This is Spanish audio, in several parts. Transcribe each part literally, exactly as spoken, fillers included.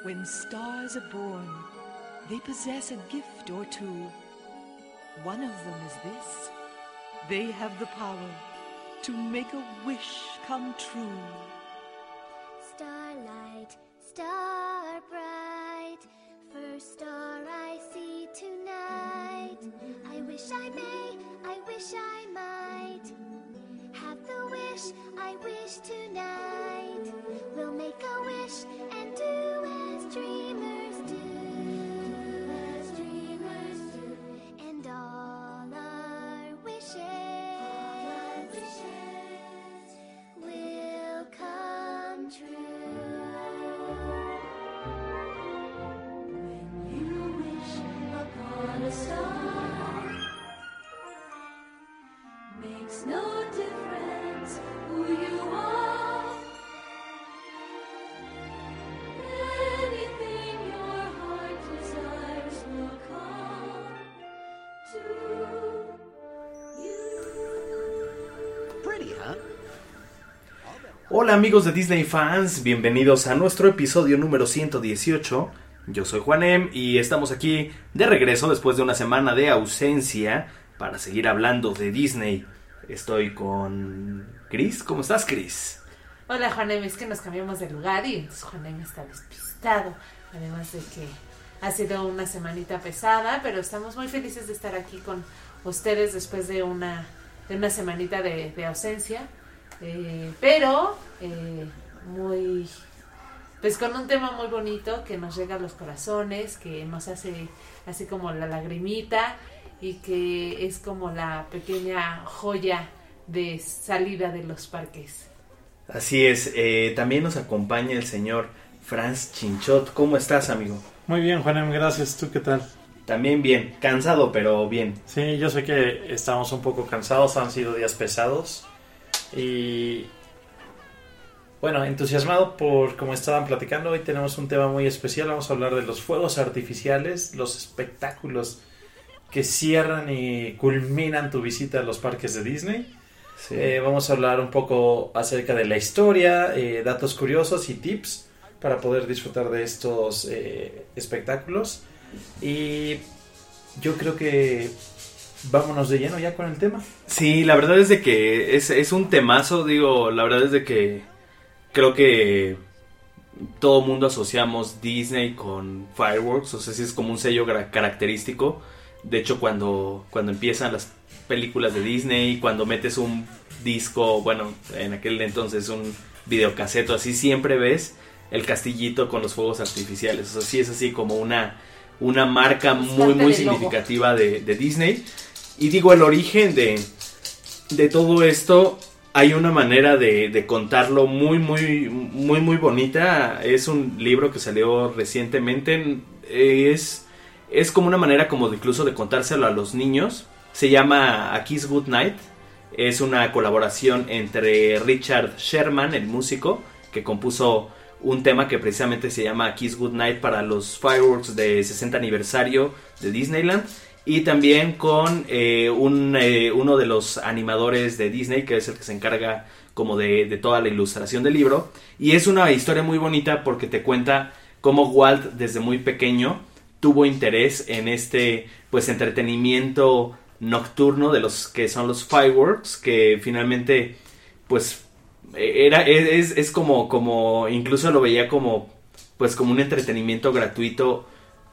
When stars are born, they possess a gift or two. One of them is this: they have the power to make a wish come true. Starlight, star bright, first star I see tonight. I wish I may, I wish I might have the wish I wish tonight. We'll make a wish and do as dreamers do, as dreamers do, and all our wishes, all our wishes will come true. When you wish upon a star, makes no difference who you are. Anything your heart desires will come to you. Pretty, huh? Hola amigos de Disney fans, bienvenidos a nuestro episodio número ciento dieciocho. Yo soy Juanem y estamos aquí de regreso después de una semana de ausencia para seguir hablando de Disney. Estoy con Chris. ¿Cómo estás, Chris? Hola, Juanem, es que nos cambiamos de lugar y entonces Juanem está despistado. Además de que ha sido una semanita pesada, pero estamos muy felices de estar aquí con ustedes después de una, de una semanita de, de ausencia. Eh, pero eh, muy... Pues con un tema muy bonito que nos llega a los corazones, que nos hace así como la lagrimita y que es como la pequeña joya de salida de los parques. Así es, eh, también nos acompaña el señor Franz Chinchot. ¿Cómo estás, amigo? Muy bien, Juanem, gracias. ¿Tú qué tal? También bien, cansado pero bien. Sí, yo sé que estamos un poco cansados, han sido días pesados y... Bueno, entusiasmado por como estaban platicando. Hoy tenemos un tema muy especial. Vamos a hablar de los fuegos artificiales, los espectáculos que cierran y culminan tu visita a los parques de Disney. Sí. Eh, vamos a hablar un poco acerca de la historia, eh, datos curiosos y tips para poder disfrutar de estos eh, espectáculos. Y yo creo que vámonos de lleno ya con el tema. Sí, la verdad es de que es, es un temazo, digo, la verdad es de que creo que todo mundo asociamos Disney con fireworks, o sea, sí es como un sello gra- característico. De hecho, cuando, cuando empiezan las películas de Disney, cuando metes un disco, bueno, en aquel entonces un videocaseto, así siempre ves el castillito con los fuegos artificiales. O sea, sí es así como una, una marca muy, muy significativa de, de Disney. Y digo, el origen de, de todo esto... Hay una manera de, de contarlo muy, muy, muy, muy bonita. Es un libro que salió recientemente. Es, es como una manera como de incluso de contárselo a los niños. Se llama A Kiss Goodnight. Es una colaboración entre Richard Sherman, el músico, que compuso un tema que precisamente se llama A Kiss Goodnight para los fireworks de sesenta aniversario de Disneyland. Y también con eh, un, eh, uno de los animadores de Disney, que es el que se encarga como de, de toda la ilustración del libro. Y es una historia muy bonita porque te cuenta cómo Walt desde muy pequeño tuvo interés en este pues entretenimiento nocturno de los que son los fireworks, que finalmente pues era es, es como, como incluso lo veía como pues como un entretenimiento gratuito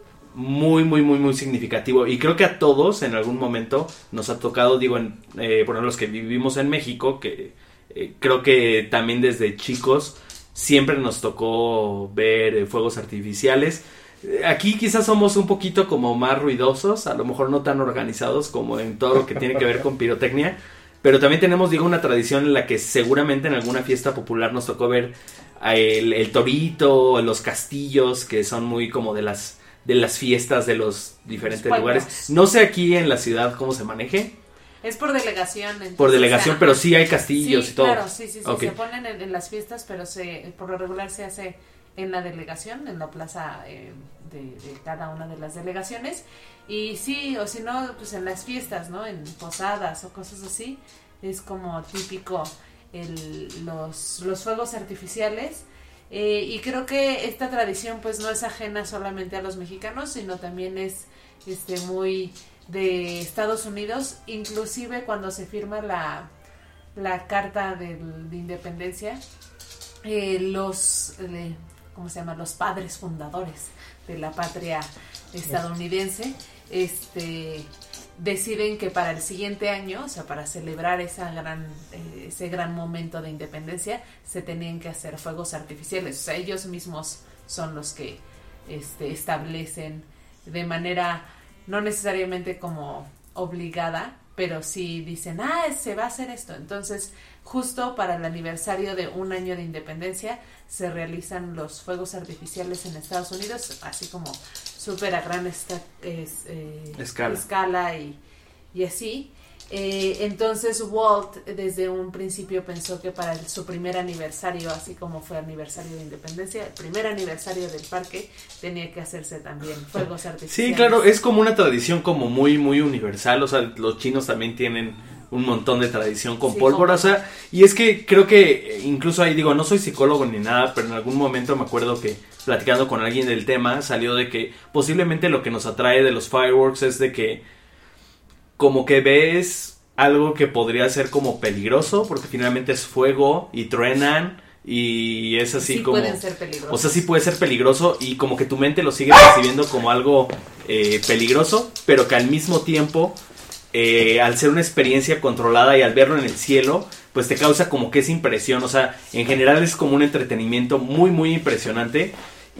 muy, muy, muy, muy significativo. Y creo que a todos en algún momento nos ha tocado, digo, en, eh, por ejemplo, los que vivimos en México, que eh, creo que también desde chicos siempre nos tocó ver eh, fuegos artificiales. Aquí quizás somos un poquito como más ruidosos, a lo mejor no tan organizados como en todo lo que tiene que ver con pirotecnia, pero también tenemos, digo, una tradición en la que seguramente en alguna fiesta popular nos tocó ver el, el torito, los castillos, que son muy como de las... de las fiestas de los diferentes los lugares. No sé aquí en la ciudad cómo se maneje. Es por delegación. Entonces, por delegación, o sea, pero sí hay castillos sí, y todo. Claro, sí, sí, sí. Okay. Se ponen en, en las fiestas, pero se por lo regular se hace en la delegación, en la plaza eh, de, de cada una de las delegaciones. Y sí, o si no, pues en las fiestas, ¿no? En posadas o cosas así. Es como típico el, los, los fuegos artificiales. Eh, y creo que esta tradición pues no es ajena solamente a los mexicanos, sino también es este muy de Estados Unidos, inclusive cuando se firma la, la Carta de, de Independencia, eh, los, eh, ¿cómo se llama? Los padres fundadores de la patria estadounidense, este... deciden que para el siguiente año, o sea, para celebrar esa gran, eh, ese gran momento de independencia, se tenían que hacer fuegos artificiales. O sea, ellos mismos son los que este, establecen de manera no necesariamente como obligada, pero sí dicen, ah, se va a hacer esto. Entonces, justo para el aniversario de un año de independencia, se realizan los fuegos artificiales en Estados Unidos, así como súper a gran esta, es, eh, escala, escala y, y así. Eh, entonces Walt desde un principio pensó que para el, su primer aniversario, así como fue aniversario de independencia, el primer aniversario del parque tenía que hacerse también fuegos artificiales. Sí, claro, es como una tradición como muy, muy universal. O sea, los chinos también tienen un montón de tradición con sí, pólvora, o sea, y es que creo que incluso ahí digo, no soy psicólogo ni nada, pero en algún momento me acuerdo que platicando con alguien del tema salió de que posiblemente lo que nos atrae de los fireworks es de que como que ves algo que podría ser como peligroso, porque finalmente es fuego y truenan y es así sí como... pueden ser peligrosos. O sea, sí puede ser peligroso y como que tu mente lo sigue percibiendo como algo eh, peligroso, pero que al mismo tiempo... Eh, al ser una experiencia controlada y al verlo en el cielo, pues te causa como que esa impresión. O sea, en general es como un entretenimiento muy muy impresionante.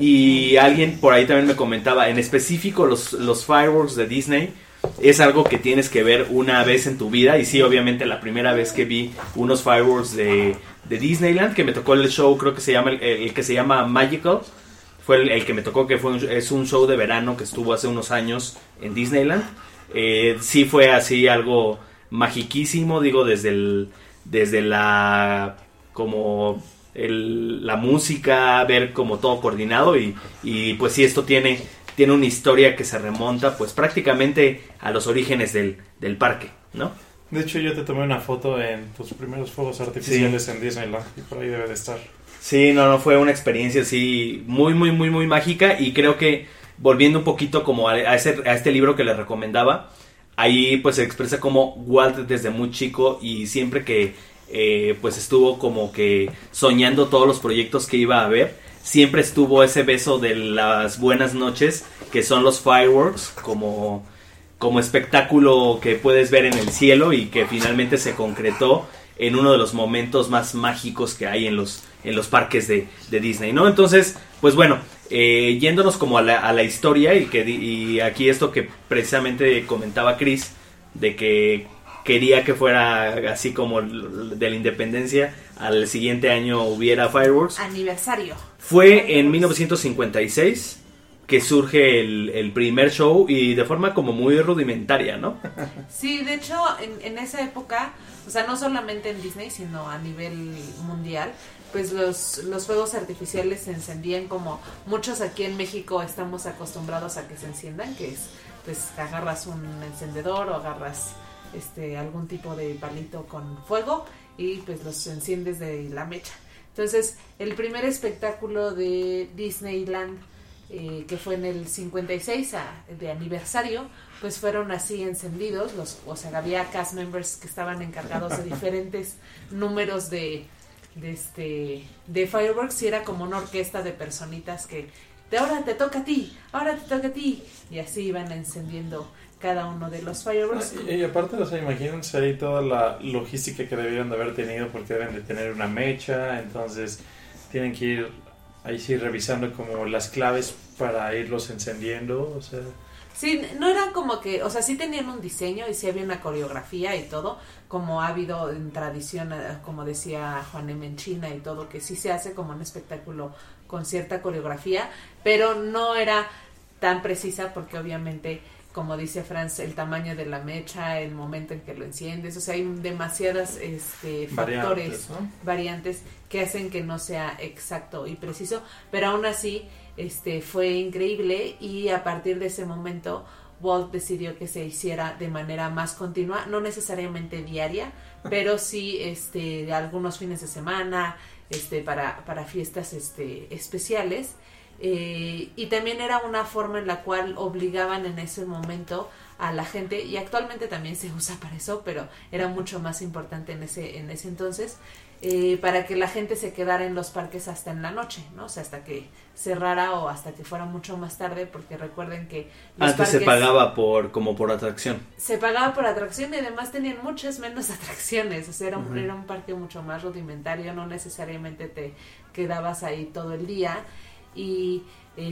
Y alguien por ahí también me comentaba, en específico los, los fireworks de Disney es algo que tienes que ver una vez en tu vida. Y sí, obviamente la primera vez que vi unos fireworks de, de Disneyland, que me tocó el show, creo que se llama el, el que se llama Magical, fue el, el que me tocó, que fue un, es un show de verano que estuvo hace unos años en Disneyland. Eh, sí fue así algo magiquísimo, digo, desde el, desde la como el, la música, ver como todo coordinado y, y pues sí, esto tiene, tiene una historia que se remonta pues prácticamente a los orígenes del, del parque, ¿no? De hecho, yo te tomé una foto en tus primeros fuegos artificiales sí. en Disneyland y por ahí debe de estar. Sí, no, no, fue una experiencia así muy, muy, muy, muy mágica y creo que volviendo un poquito como a, a, ese, a este libro que les recomendaba, ahí pues se expresa como Walt desde muy chico y siempre que eh, pues estuvo como que soñando todos los proyectos que iba a haber, siempre estuvo ese beso de las buenas noches que son los fireworks como, como espectáculo que puedes ver en el cielo y que finalmente se concretó en uno de los momentos más mágicos que hay en los, en los parques de, de Disney, ¿no? Entonces, pues bueno, eh, yéndonos como a la, a la historia y, que, y aquí esto que precisamente comentaba Chris, de que quería que fuera así como de la independencia, al siguiente año hubiera fireworks. Aniversario. Fue fireworks. En mil novecientos cincuenta y seis que surge el, el primer show y de forma como muy rudimentaria, ¿no? Sí, de hecho, en, en esa época, o sea, no solamente en Disney, sino a nivel mundial, pues los, los fuegos artificiales se encendían como muchos aquí en México estamos acostumbrados a que se enciendan, que es, pues, agarras un encendedor o agarras este algún tipo de palito con fuego y pues los enciendes de la mecha. Entonces, el primer espectáculo de Disneyland, eh, que fue en el cincuenta y seis a, de aniversario, pues fueron así encendidos, los, o sea, había cast members que estaban encargados de diferentes números de de este de fireworks y era como una orquesta de personitas que de ahora te toca a ti, ahora te toca a ti y así iban encendiendo cada uno de los fireworks. Y, y aparte, o sea, imagínense ahí toda la logística que debieron de haber tenido porque deben de tener una mecha, entonces tienen que ir ahí sí revisando como las claves para irlos encendiendo, o sea... Sí, no eran como que, o sea, sí tenían un diseño y sí había una coreografía y todo, como ha habido en tradición, como decía Juan M. en China y todo, que sí se hace como un espectáculo con cierta coreografía, pero no era tan precisa porque obviamente, como dice Franz, el tamaño de la mecha, el momento en que lo enciendes, o sea, hay demasiadas este, factores, variantes, ¿no? variantes que hacen que no sea exacto y preciso, pero aún así... Este fue increíble y a partir de ese momento Walt decidió que se hiciera de manera más continua, no necesariamente diaria, pero sí este, algunos fines de semana, este, para, para fiestas este, especiales. Eh, y también era una forma en la cual obligaban en ese momento a la gente, y actualmente también se usa para eso, pero era mucho más importante en ese, en ese entonces, eh, para que la gente se quedara en los parques hasta en la noche, ¿no? O sea, hasta que cerrara o hasta que fuera mucho más tarde, porque recuerden que los Antes se parques pagaba por como por atracción. se pagaba por atracción y además tenían muchas menos atracciones, o sea, era un, Ujú. era un parque mucho más rudimentario, no necesariamente te quedabas ahí todo el día, y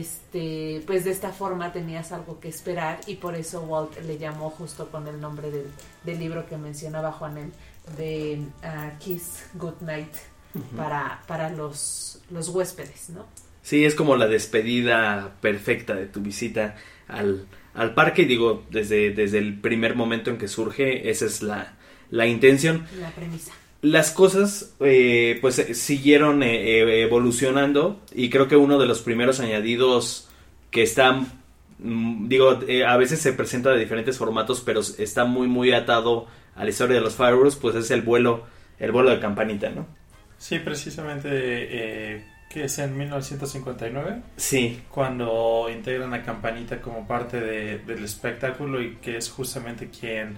este pues de esta forma tenías algo que esperar, y por eso Walt le llamó, justo con el nombre del, del libro que mencionaba Juanen, de uh, Kiss Goodnight, Ujú. para, para los, los huéspedes, ¿no? Sí, es como la despedida perfecta de tu visita al, al parque. Y digo, desde, desde el primer momento en que surge, esa es la, la intención. La premisa. Las cosas eh, pues eh, siguieron eh, eh, evolucionando, y creo que uno de los primeros añadidos que están, mm, digo, eh, a veces se presenta de diferentes formatos, pero está muy muy atado a la historia de los Fireworks, pues es el vuelo, el vuelo de campanita, ¿no? Sí, precisamente, eh, que es en mil novecientos cincuenta y nueve, Sí, cuando integran a Campanita como parte de, del espectáculo, y que es justamente quien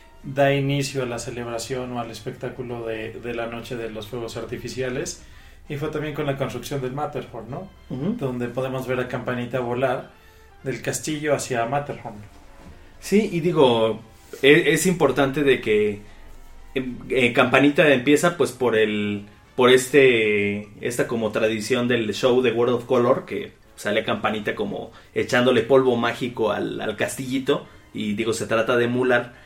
da inicio a la celebración o al espectáculo de, de la noche de los fuegos artificiales. Y fue también con la construcción del Matterhorn, ¿no? Ujú. Donde podemos ver a Campanita volar del castillo hacia Matterhorn. Sí, y digo, es, es importante de que eh, eh, Campanita empieza pues por el por este esta como tradición del show de World of Color, que sale Campanita como echándole polvo mágico al, al castillito, y digo, se trata de emular.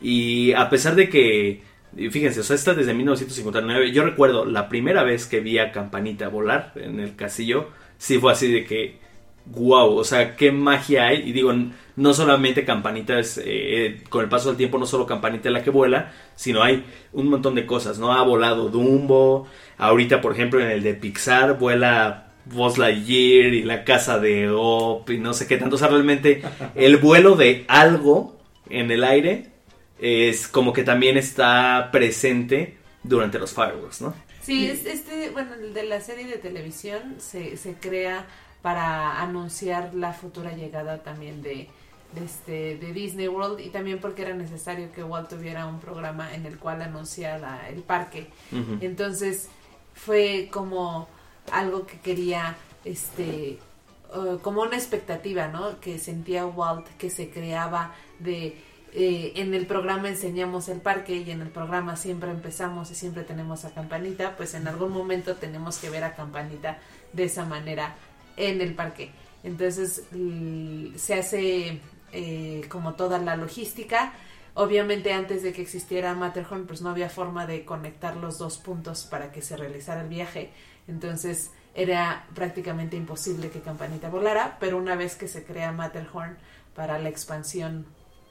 Y a pesar de que, fíjense, o sea, está desde mil novecientos cincuenta y nueve, yo recuerdo la primera vez que vi a Campanita volar en el castillo, sí fue así de que, wow, o sea, qué magia hay. Y digo, no solamente Campanita es, eh, con el paso del tiempo, no solo Campanita es la que vuela, sino hay un montón de cosas, ¿no? Ha volado Dumbo, ahorita, por ejemplo, en el de Pixar, vuela Buzz Lightyear y la casa de Op y no sé qué tanto. O sea, realmente el vuelo de algo en el aire es como que también está presente durante los Fireworks, ¿no? Sí, es este, bueno, el de la serie de televisión se, se crea para anunciar la futura llegada también de, de, este, de Disney World, y también porque era necesario que Walt tuviera un programa en el cual anunciara el parque. Uh-huh. Entonces fue como algo que quería, este, uh, como una expectativa, ¿no? Que sentía Walt, que se creaba de... Eh, en el programa enseñamos el parque, y en el programa siempre empezamos y siempre tenemos a Campanita, pues en algún momento tenemos que ver a Campanita de esa manera en el parque. Entonces l- se hace eh, como toda la logística. Obviamente antes de que existiera Matterhorn, pues no había forma de conectar los dos puntos para que se realizara el viaje. Entonces era prácticamente imposible que Campanita volara, pero una vez que se crea Matterhorn para la expansión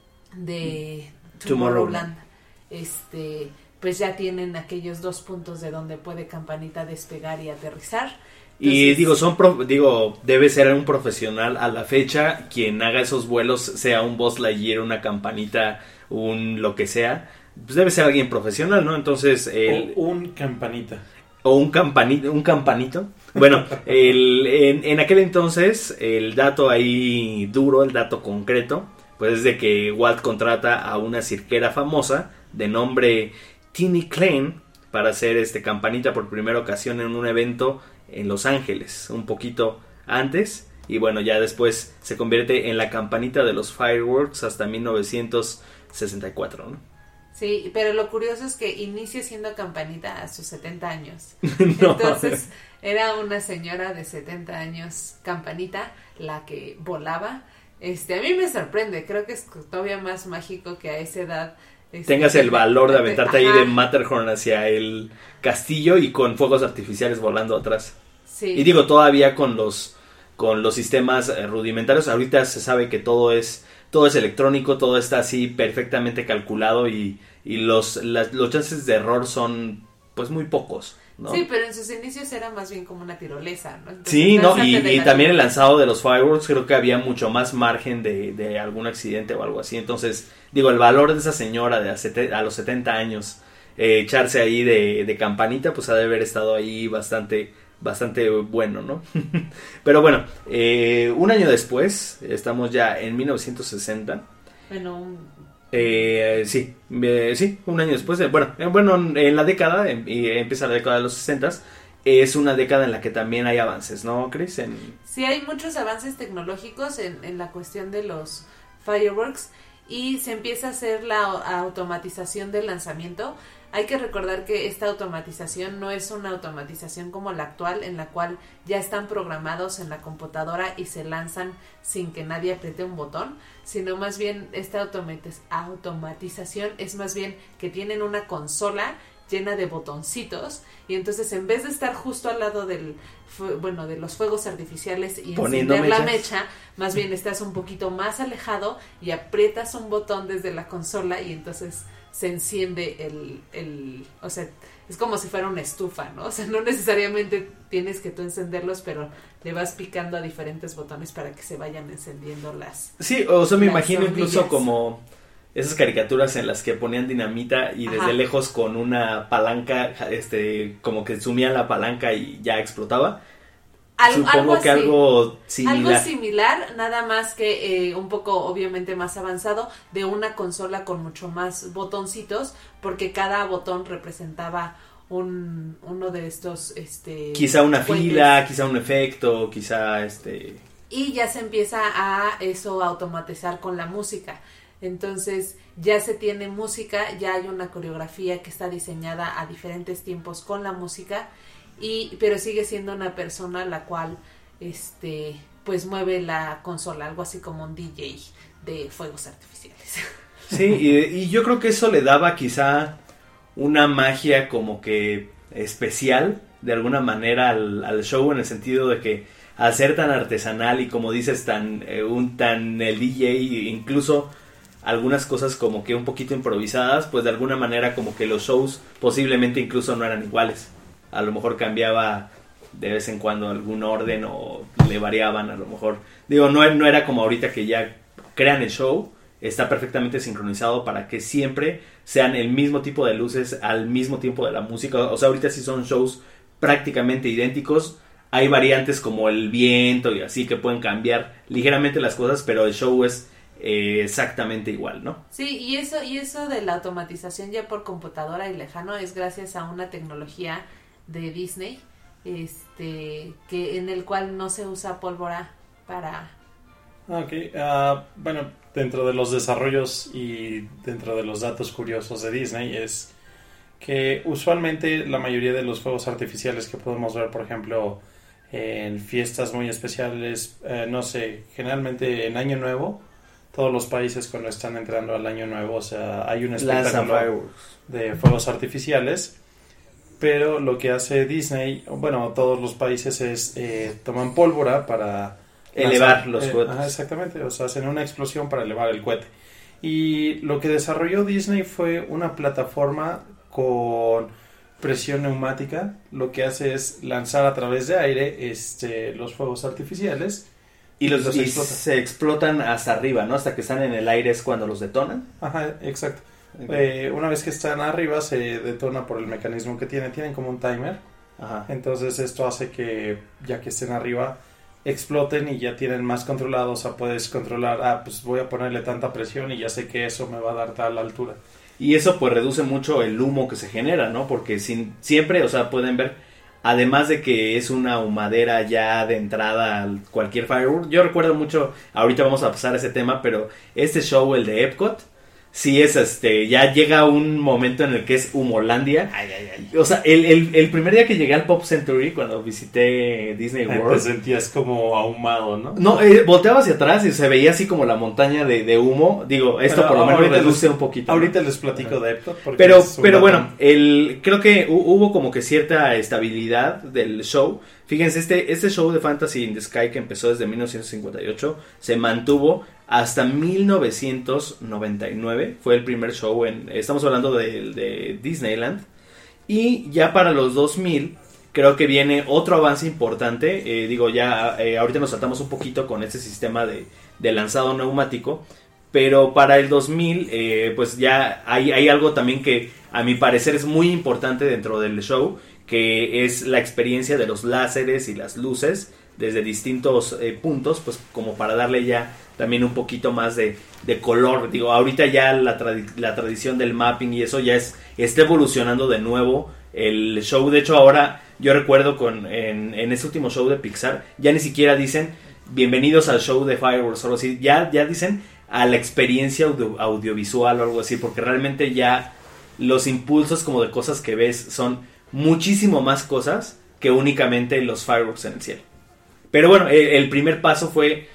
de Tomorrowland, este, pues ya tienen aquellos dos puntos de donde puede Campanita despegar y aterrizar. Y Entonces, digo, son pro- digo, debe ser un profesional a la fecha quien haga esos vuelos, sea un Buzz Lightyear, una Campanita, un lo que sea, pues debe ser alguien profesional, ¿no? Entonces, el, O un Campanita. o un campanito, un campanito. Bueno, el, en, en aquel entonces, el dato ahí duro, el dato concreto, pues es de que Walt contrata a una cirquera famosa de nombre Tinny Klein para hacer este Campanita por primera ocasión en un evento en Los Ángeles, un poquito antes, y bueno, ya después se convierte en la Campanita de los Fireworks hasta mil novecientos sesenta y cuatro, ¿no? Sí, pero lo curioso es que inicia siendo Campanita a sus setenta años. No. Entonces era una señora de setenta años, Campanita, la que volaba. Este, a mí me sorprende, creo que es todavía más mágico que a esa edad este, tengas el valor de aventarte ahí ajá, de Matterhorn hacia el castillo y con fuegos artificiales volando atrás. sí. Y digo, todavía con los con los sistemas eh, rudimentarios, ahorita se sabe que todo es todo es electrónico, todo está así perfectamente calculado, y, y los las, los chances de error son pues muy pocos. ¿no? Sí, pero en sus inicios era más bien como una tirolesa, ¿no? Entonces, Sí, ¿no? Y, lánzate de y la también el tirolesa. lanzado de los fireworks, creo que había mucho más margen de, de algún accidente o algo así. Entonces, digo, el valor de esa señora de a, sete- a los setenta años, eh, echarse ahí de, de campanita, pues ha de haber estado ahí bastante, bastante bueno, ¿no? Pero bueno, eh, un año después, estamos ya en mil novecientos sesenta. Bueno, un- Eh, sí, eh, sí, un año después, de, bueno, eh, bueno, en la década, em- y empieza la década de los sesentas, es una década en la que también hay avances, ¿no, Chris? En, sí hay muchos avances tecnológicos en, en la cuestión de los fireworks y se empieza a hacer la automatización del lanzamiento. Hay que recordar que esta automatización no es una automatización como la actual, en la cual ya están programados en la computadora y se lanzan sin que nadie apriete un botón, sino más bien esta automatiz- automatización es más bien que tienen una consola llena de botoncitos y entonces en vez de estar justo al lado del fu- bueno de los fuegos artificiales y Poniendo encender la mechas. mecha, más bien estás un poquito más alejado y aprietas un botón desde la consola y entonces se enciende el, el o sea, es como si fuera una estufa, ¿no? O sea, no necesariamente tienes que tú encenderlos, pero le vas picando a diferentes botones para que se vayan encendiendo las... sí, o sea, me Las imagino incluso hornillas. como esas caricaturas en las que ponían dinamita y desde Ajá. lejos con una palanca, este, como que sumían la palanca y ya explotaba. Al- Supongo que así. algo similar. Algo similar, nada más que eh, un poco obviamente más avanzado, de una consola con mucho más botoncitos, porque cada botón representaba un uno de estos este Quizá una fuentes. fila, quizá un efecto, quizá este... Y ya se empieza a eso a automatizar con la música. Entonces ya se tiene música, ya hay una coreografía que está diseñada a diferentes tiempos con la música, y pero sigue siendo una persona la cual este pues mueve la consola, algo así como un D J de fuegos artificiales. Sí, y, y yo creo que eso le daba quizá una magia como que especial de alguna manera al, al show, en el sentido de que al ser tan artesanal y como dices tan eh, un tan el D J, incluso algunas cosas como que un poquito improvisadas, pues de alguna manera como que los shows posiblemente incluso no eran iguales. A lo mejor cambiaba de vez en cuando algún orden o le variaban, a lo mejor. Digo, no, no era como ahorita que ya crean el show, está perfectamente sincronizado para que siempre sean el mismo tipo de luces al mismo tiempo de la música. O sea, ahorita sí son shows prácticamente idénticos. Hay variantes como el viento y así que pueden cambiar ligeramente las cosas, pero el show es eh, exactamente igual, ¿no? Sí, y eso y eso de la automatización ya por computadora y lejano es gracias a una tecnología de Disney, este que en el cual no se usa pólvora para... Ok, ah, bueno, dentro de los desarrollos y dentro de los datos curiosos de Disney es que usualmente la mayoría de los fuegos artificiales que podemos ver, por ejemplo, en fiestas muy especiales, eh, no sé, generalmente en Año Nuevo, todos los países cuando están entrando al Año Nuevo, o sea, hay un Lanzan espectáculo fireworks. de fuegos artificiales, pero lo que hace Disney, bueno, todos los países es eh, toman pólvora para Elevar lanzar, los eh, cohetes. ajá, exactamente, o sea, hacen una explosión para elevar el cohete. Y lo que desarrolló Disney fue una plataforma con presión neumática. Lo que hace es lanzar a través de aire este, los fuegos artificiales. Y los, los y explota. se explotan hasta arriba, ¿no? Hasta que están en el aire es cuando los detonan. Ajá, exacto. Eh, una vez que están arriba se detona por el mecanismo que tienen. Tienen como un timer. Ajá. Entonces esto hace que ya que estén arriba exploten y ya tienen más controlado. O sea, puedes controlar, ah, pues voy a ponerle tanta presión y ya sé que eso me va a dar tal altura. Y eso pues reduce mucho el humo que se genera, ¿no? Porque sin, siempre, o sea, pueden ver, además de que es una humadera ya de entrada a cualquier firework. Yo recuerdo mucho, ahorita vamos a pasar a ese tema, pero este show, el de Epcot, sí es este, ya llega un momento en el que es humolandia. Ay, ay, ay. O sea, el, el, el primer día que llegué al Pop Century, cuando visité Disney Te World, sentías como ahumado, ¿no? no, eh, volteaba hacia atrás y se veía así como la montaña de, de humo. Digo, esto Pero por lo menos ahorita reduce les- un poquito, ¿no? Ahorita les platico de Epcot. porque Pero, es un pero dato- bueno, el, creo que hu- hubo como que cierta estabilidad del show. Fíjense, este, este show de Fantasy in the Sky que empezó desde mil novecientos cincuenta y ocho se mantuvo hasta mil novecientos noventa y nueve. Fue el primer show en... Estamos hablando de, de Disneyland. Y ya para los dos mil creo que viene otro avance importante. Eh, digo, ya eh, ahorita nos saltamos un poquito con este sistema de, de lanzado neumático. Pero para el dos mil, eh, pues ya hay, hay algo también que a mi parecer es muy importante dentro del show, que es la experiencia de los láseres y las luces desde distintos eh, puntos, pues como para darle ya también un poquito más de, de color. Digo, ahorita ya la, tradi- la tradición del mapping y eso ya es está evolucionando de nuevo el show. De hecho, ahora yo recuerdo con en, en ese último show de Pixar, ya ni siquiera dicen bienvenidos al show de Fireworks o algo así, ya, ya dicen a la experiencia audio- audiovisual o algo así, porque realmente ya los impulsos como de cosas que ves son muchísimo más cosas que únicamente los fireworks en el cielo. Pero bueno, el, el primer paso fue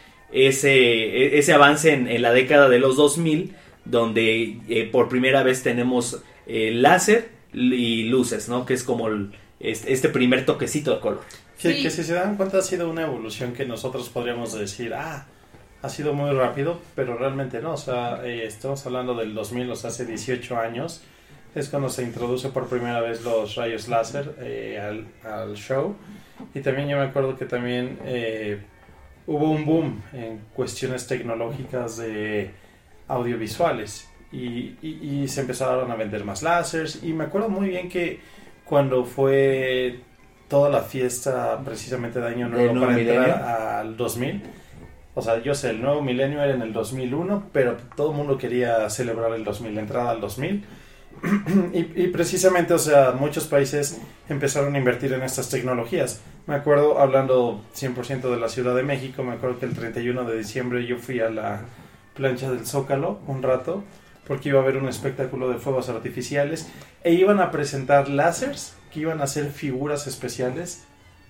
ese, ese avance en, en la década de los dos mil, donde eh, por primera vez tenemos eh, láser y luces, ¿no? Que es como el, este, este primer toquecito de color. Que, Sí. que si se dan cuenta ha sido una evolución que nosotros podríamos decir, ah, ha sido muy rápido, pero realmente no. O sea, eh, estamos hablando del dos mil, o sea, hace dieciocho años. Es cuando se introduce por primera vez los rayos láser eh, al, al show. Y también yo me acuerdo que también eh, hubo un boom en cuestiones tecnológicas de audiovisuales. Y, y, y se empezaron a vender más láseres. Y me acuerdo muy bien que cuando fue toda la fiesta precisamente de Año ¿Del Nuevo nuevo para entrar milenio? al dos mil... O sea, yo sé, el nuevo milenio era en el dos mil uno, pero todo el mundo quería celebrar el dos mil, la entrada al dos mil. y, y precisamente, o sea, muchos países empezaron a invertir en estas tecnologías. Me acuerdo, hablando cien por ciento de la Ciudad de México, me acuerdo que el treinta y uno de diciembre yo fui a la plancha del Zócalo un rato, porque iba a haber un espectáculo de fuegos artificiales, e iban a presentar láseres que iban a hacer figuras especiales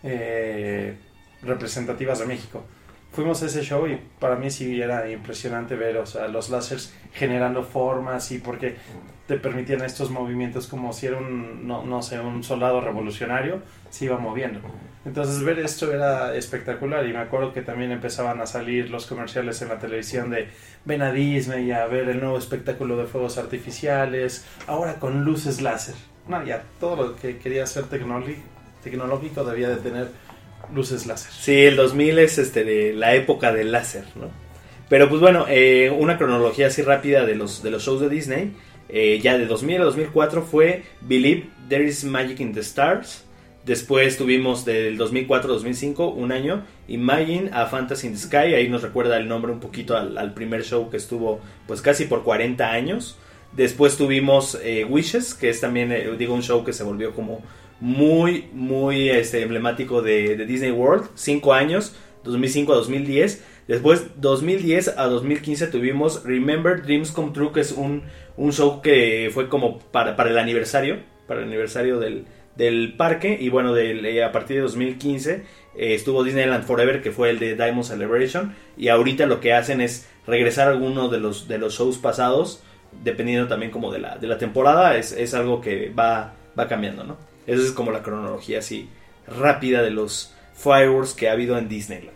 eh, representativas de México. Fuimos a ese show y para mí sí era impresionante ver, o sea, los láseres generando formas, y porque te permitían estos movimientos como si era un, no, no sé, un soldado revolucionario, se iba moviendo. Entonces ver esto era espectacular, y me acuerdo que también empezaban a salir los comerciales en la televisión de ven a Disney a ver el nuevo espectáculo de fuegos artificiales, ahora con luces láser. No, ya, todo lo que quería ser tecnológico, tecnológico debía de tener luces láser. Sí, el dos mil es este de la época del láser, ¿no? Pero pues bueno, eh, una cronología así rápida de los, de los shows de Disney. Eh, ya de dos mil a dos mil cuatro fue Believe There is Magic in the Stars. Después tuvimos del dos mil cuatro a dos mil cinco, un año, Imagine a Fantasy in the Sky. Ahí nos recuerda el nombre un poquito al, al primer show que estuvo pues casi por cuarenta años. Después tuvimos eh, Wishes, que es también, eh, digo, un show que se volvió como muy, muy este, emblemático de, de Disney World. Cinco años, dos mil cinco a dos mil diez. Después, dos mil diez a dos mil quince tuvimos Remember Dreams Come True, que es un, un show que fue como para, para el aniversario, para el aniversario del, del parque. Y bueno, del, eh, a partir de dos mil quince eh, estuvo Disneyland Forever, que fue el de Diamond Celebration. Y ahorita lo que hacen es regresar a algunos de los, de los shows pasados, dependiendo también como de la, de la temporada. Es, es algo que va, va cambiando, ¿no? Esa es como la cronología así rápida de los fireworks que ha habido en Disneyland.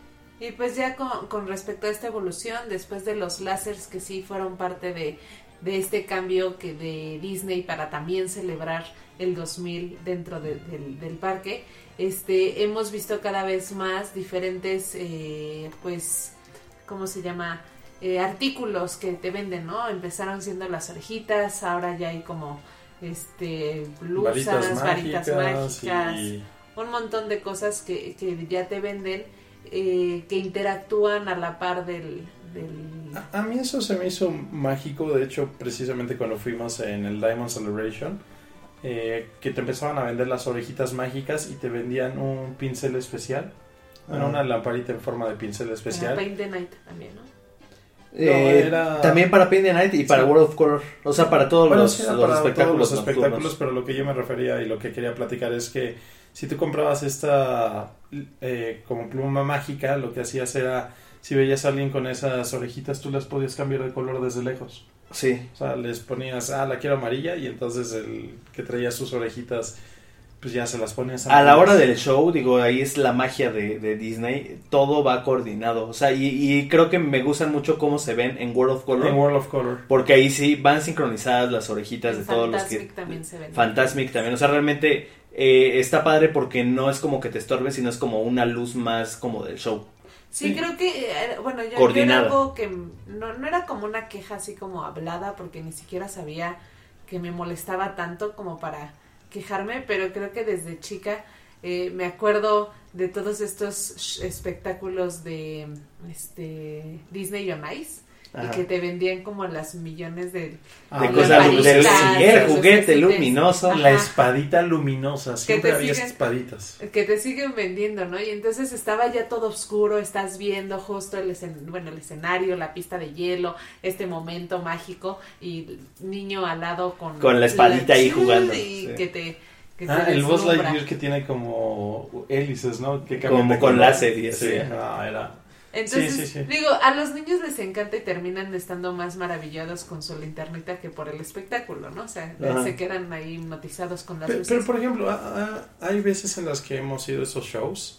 Y pues ya con, con respecto a esta evolución, después de los láseres que sí fueron parte de, de este cambio que de Disney para también celebrar el dos mil dentro de, del, del parque, este hemos visto cada vez más diferentes, eh, pues, ¿cómo se llama? Eh, artículos que te venden, ¿no? Empezaron siendo las orejitas, ahora ya hay como este blusas, Varitas varitas mágicas mágicas, y- un montón de cosas que, que ya te venden, eh, que interactúan a la par del... del... A, a mí eso se me hizo mágico, de hecho, precisamente cuando fuimos en el Diamond Celebration, eh, que te empezaban a vender las orejitas mágicas y te vendían un pincel especial, bueno, Ah. una lamparita en forma de pincel Para especial. Paint the Night también, ¿no? Eh, era- También para Paint the Night y para Sí. World of Color. O sea, para todos Bueno, los, sí, era los para espectáculos todos los nocturnos. espectáculos, pero lo que yo me refería y lo que quería platicar es que si tú comprabas esta eh, como pluma mágica, lo que hacías era, si veías a alguien con esas orejitas, tú las podías cambiar de color desde lejos. Sí. O sea, les ponías, ah, la quiero amarilla, y entonces el que traía sus orejitas pues ya se las pones A la hora del show, digo, ahí es la magia de, de Disney, todo va coordinado, o sea, y, y creo que me gustan mucho cómo se ven en World of Color. En World of Color. Porque ahí sí van sincronizadas las orejitas En de todos los que... Fantasmic también se ven. Fantasmic también, o sea, realmente eh, está padre porque no es como que te estorbe, sino es como una luz más como del show. Sí, Sí. creo que, eh, bueno, yo, yo Coordinada. era algo que no, no era como una queja así como hablada, porque ni siquiera sabía que me molestaba tanto como para quejarme, pero creo que desde chica eh, me acuerdo de todos estos sh- espectáculos de este Disney on Ice. Ajá. Y que te vendían como las millones de... Ah, De la cosas, varitas, del las el juguete lucecitas. luminoso. Ajá. La espadita luminosa, siempre te había siguen- espaditas. Que te siguen vendiendo, ¿no? Y entonces estaba ya todo oscuro, estás viendo justo el, escen- bueno, el escenario, la pista de hielo, este momento mágico y niño al lado con... Con la espadita ahí chul, jugando, Y sí. que te... Que te Ah, el Buzz deslumbra. Lightyear que tiene como hélices, ¿no? Que Como cambian de con color. láser y así. Sí, no, era... Entonces, Sí, sí, sí. digo, a los niños les encanta y terminan estando más maravillados con su linternita que por el espectáculo, ¿no? O sea, Ajá. se quedan ahí hipnotizados con las Pero, luces. pero, por ejemplo, a- a- hay veces en las que hemos ido a esos shows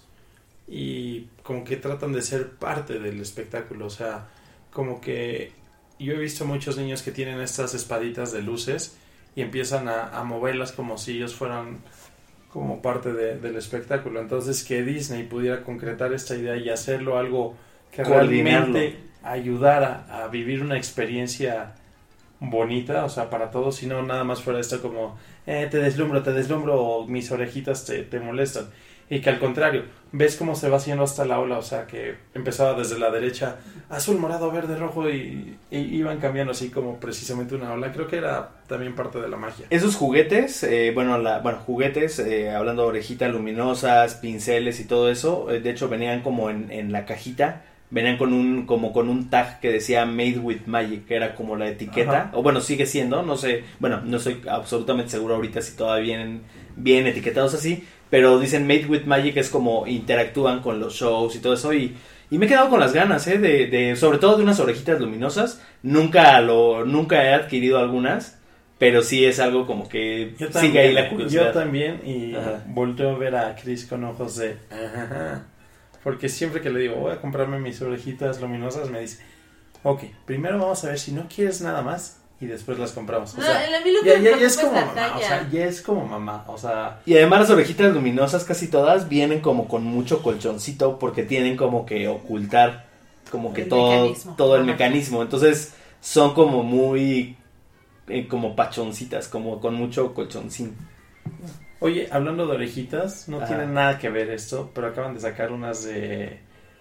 y como que tratan de ser parte del espectáculo, o sea, como que yo he visto muchos niños que tienen estas espaditas de luces y empiezan a, a moverlas como si ellos fueran como parte de- del espectáculo. Entonces, que Disney pudiera concretar esta idea y hacerlo algo que Coordinarlo. realmente ayudara a vivir una experiencia bonita, o sea, para todos, y no nada más fuera esto como, eh, te deslumbro, te deslumbro, o mis orejitas te, te molestan. Y que al contrario, ves cómo se va haciendo hasta la ola, o sea, que empezaba desde la derecha, azul, morado, verde, rojo, y, y iban cambiando así como precisamente una ola. Creo que era también parte de la magia. Esos juguetes, eh, bueno, la, bueno, juguetes, eh, hablando de orejitas luminosas, pinceles y todo eso, eh, de hecho venían como en, en la cajita, venían con un, como con un tag que decía Made with Magic, que era como la etiqueta, Ajá. o bueno, sigue siendo, no sé, bueno, no estoy absolutamente seguro ahorita si todavía vienen bien etiquetados así, pero dicen Made with Magic, es como interactúan con los shows y todo eso, y, y me he quedado con las ganas, eh, de, de, sobre todo de unas orejitas luminosas, nunca lo, nunca he adquirido algunas, pero sí es algo como que Yo sigue ahí la también, curiosidad. yo también, y Ajá. volteo a ver a Chris con ojos de... Ajá. Porque siempre que le digo, voy a comprarme mis orejitas luminosas, me dice, ok, primero vamos a ver si no quieres nada más y después las compramos. O No, sea, a mí lo que ya, me ya- ya preocupa es como la mamá, talla. o sea, ya es como mamá, o sea... Y además las orejitas luminosas casi todas vienen como con mucho colchoncito porque tienen como que ocultar como que El todo, mecanismo. todo el Ajá. mecanismo. Entonces son como muy eh, como pachoncitas, como con mucho colchoncín. Oye, hablando de orejitas, no Ajá. tiene nada que ver esto, pero acaban de sacar unas de...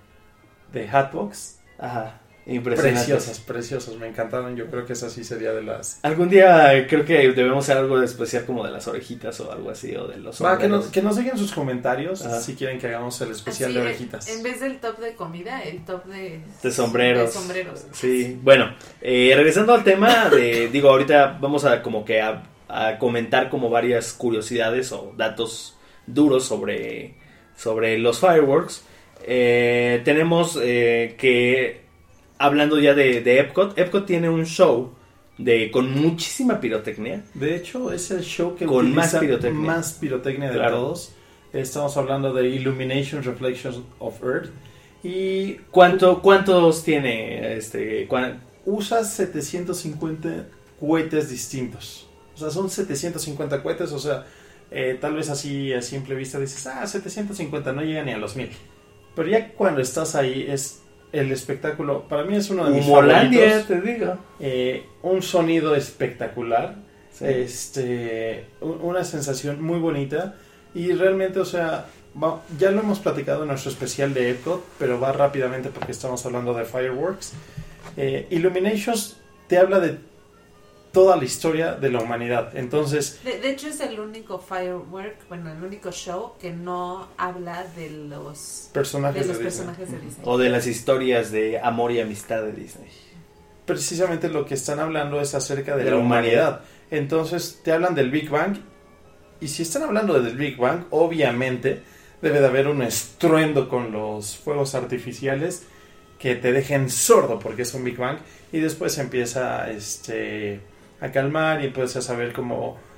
de Hatbox. Ajá, impresionante. Preciosas, preciosas, me encantaron. Yo creo que esa sí sería de las... Algún día eh, creo que debemos hacer algo de especial como de las orejitas o algo así, o de los Va, que, sombreros. nos, que nos dejen sus comentarios Ajá. si quieren que hagamos el especial Así, de en- orejitas. En vez del top de comida, el top de... De sombreros. De sombreros. Sí, bueno, eh, regresando al tema de, digo, ahorita vamos a como que a, a comentar como varias curiosidades o datos duros sobre, sobre los fireworks. Eh, tenemos eh, que, hablando ya de, de Epcot, Epcot tiene un show de con muchísima pirotecnia. De hecho, es el show que Con utiliza más pirotecnia. más pirotecnia de Claro. todos. Estamos hablando de Illumination Reflections of Earth. Y ¿Cuánto, ¿Cuántos tiene este? cuán- usa setecientos cincuenta cohetes distintos. O sea, son setecientos cincuenta cohetes. O sea, eh, tal vez así a simple vista dices, ah, setecientos cincuenta, no llega ni a los mil. Pero ya cuando estás ahí es el espectáculo. Para mí es uno de mis Humolandia, favoritos. te digo. Eh, un sonido espectacular. Sí. Este, un- una sensación muy bonita y realmente, o sea, va- ya lo hemos platicado en nuestro especial de Epcot, pero va rápidamente porque estamos hablando de fireworks. Eh, Illuminations te habla de toda la historia de la humanidad, entonces De, de hecho es el único firework, bueno, el único show que no habla de los, personajes de de, los Disney. personajes de Disney. O de las historias de amor y amistad de Disney. Precisamente lo que están hablando es acerca de, De la la humanidad. humanidad. Entonces te hablan del Big Bang y si están hablando del Big Bang, obviamente debe de haber un estruendo con los fuegos artificiales que te dejen sordo porque es un Big Bang y después empieza este a calmar y empiezas a ver como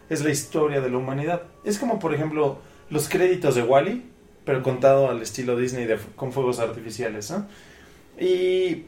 es la historia de la humanidad. Es como, por ejemplo, los créditos de Wall-E, pero contado al estilo Disney de, con fuegos artificiales, ¿no? Y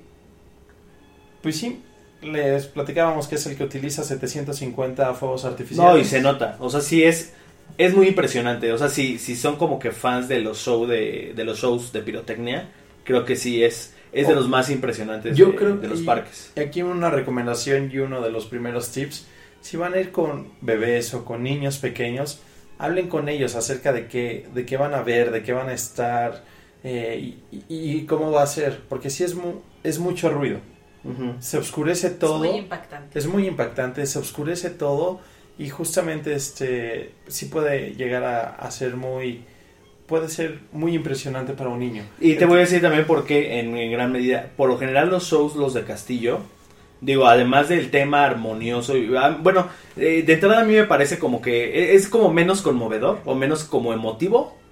pues sí, les platicábamos que es el que utiliza setecientos cincuenta fuegos artificiales. No, y se nota, o sea, sí es es muy impresionante, o sea, si, si son como que fans de los show de, de los shows de pirotecnia, creo que sí es es de Oh, los más impresionantes yo de, creo de los y parques. Aquí una recomendación y uno de los primeros tips: si van a ir con bebés o con niños pequeños, hablen con ellos acerca de qué, de qué van a ver, de qué van a estar, eh, y, y, y cómo va a ser, porque sí es, mu- es mucho ruido, Uh-huh. se oscurece todo, Es muy impactante. es muy impactante, se oscurece todo y justamente este sí puede llegar a, a ser muy, puede ser muy impresionante para un niño. Y te voy a decir también por qué, en, en gran medida, por lo general los shows, los de Castillo, digo, además del tema armonioso, y, ah, bueno, eh, de entrada a mí me parece como que es como menos conmovedor o menos como emotivo,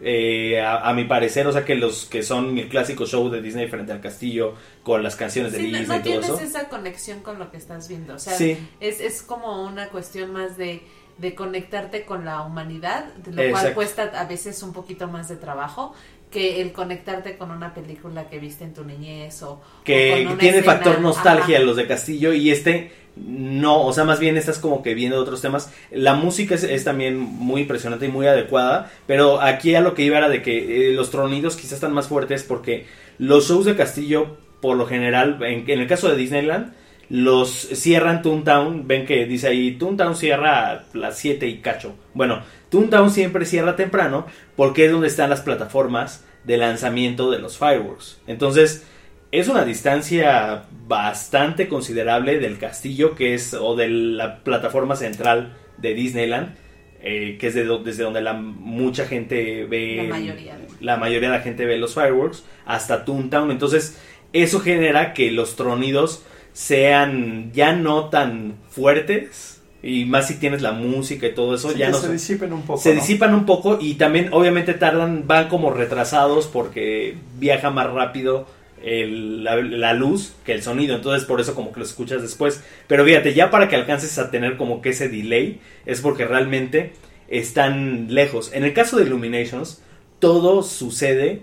eh, a, a mi parecer, o sea, que los que son el clásico show de Disney frente al castillo con las canciones de Sí, no, Disney no y todo tienes eso. esa conexión con lo que estás viendo. O sea, Sí. es, es como una cuestión más de, de conectarte con la humanidad, de lo cual Exacto. cuesta a veces un poquito más de trabajo que el conectarte con una película que viste en tu niñez o, o Que con una tiene escena. factor nostalgia Ajá. los de Castillo, y este no, o sea, más bien estás como que viendo otros temas. La música es, es también muy impresionante y muy adecuada, pero aquí a lo que iba era de que eh, los tronidos quizás están más fuertes porque los shows de Castillo, por lo general, en, en el caso de Disneyland, los cierran Toontown. Ven que dice ahí Toontown cierra a las siete y cacho. Bueno, Toontown siempre cierra temprano porque es donde están las plataformas de lanzamiento de los fireworks. Entonces es una distancia bastante considerable del castillo, que es, o de la plataforma central de Disneyland, eh, que es de do- desde donde la mucha gente ve, La mayoría. la mayoría de la gente ve los fireworks, hasta Toontown. Entonces eso genera que los tronidos sean ya no tan fuertes, y más si tienes la música y todo eso, Sí, ya que no se son- disipen un poco, se ¿no? disipan un poco, y también obviamente tardan, van como retrasados porque viaja más rápido el- la, la luz que el sonido, entonces por eso como que lo escuchas después. Pero fíjate, ya para que alcances a tener como que ese delay es porque realmente están lejos. En el caso de Illuminations, todo sucede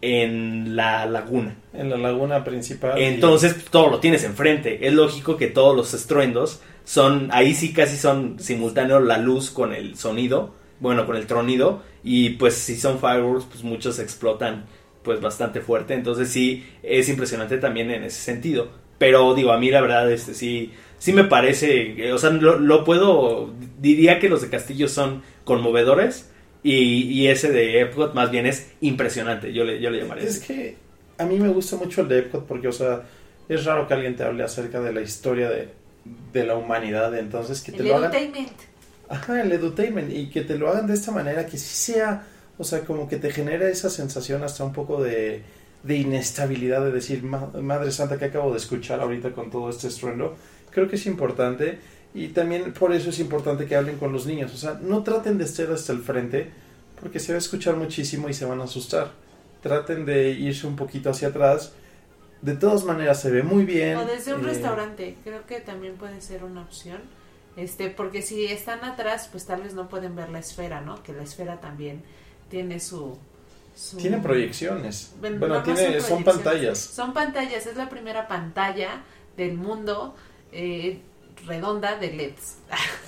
en la laguna. En la laguna principal. Entonces todo lo tienes enfrente. Es lógico que todos los estruendos son, ahí sí casi son simultáneos la luz con el sonido, bueno, con el tronido, y pues si son fireworks, pues muchos explotan pues bastante fuerte. Entonces sí es impresionante también en ese sentido. Pero digo, a mí la verdad este sí sí me parece, eh, o sea, lo, lo puedo, diría que los de Castillo son conmovedores, y, y ese de Epcot más bien es impresionante. Yo le yo le llamaría Es así. que a mí me gusta mucho el de Epcot porque, o sea, es raro que alguien te hable acerca de la historia de, de la humanidad, entonces que te El lo hagan. edutainment. Ajá, el edutainment, y que te lo hagan de esta manera, que sí sea, o sea, como que te genera esa sensación hasta un poco de, de inestabilidad, de decir, "Ma- Madre Santa, que acabo de escuchar ahorita con todo este estruendo". Creo que es importante, y también por eso es importante que hablen con los niños, o sea, no traten de estar hasta el frente, porque se va a escuchar muchísimo y se van a asustar. Traten de irse un poquito hacia atrás. De todas maneras se ve muy bien. O desde un eh, restaurante, creo que también puede ser una opción. Este, porque si están atrás, pues tal vez no pueden ver la esfera, ¿no? Que la esfera también tiene su... su... Tiene proyecciones. Bueno, Bueno, no, no tiene, son proyecciones. pantallas. Son pantallas, es la primera pantalla del mundo eh, redonda de L E Ds.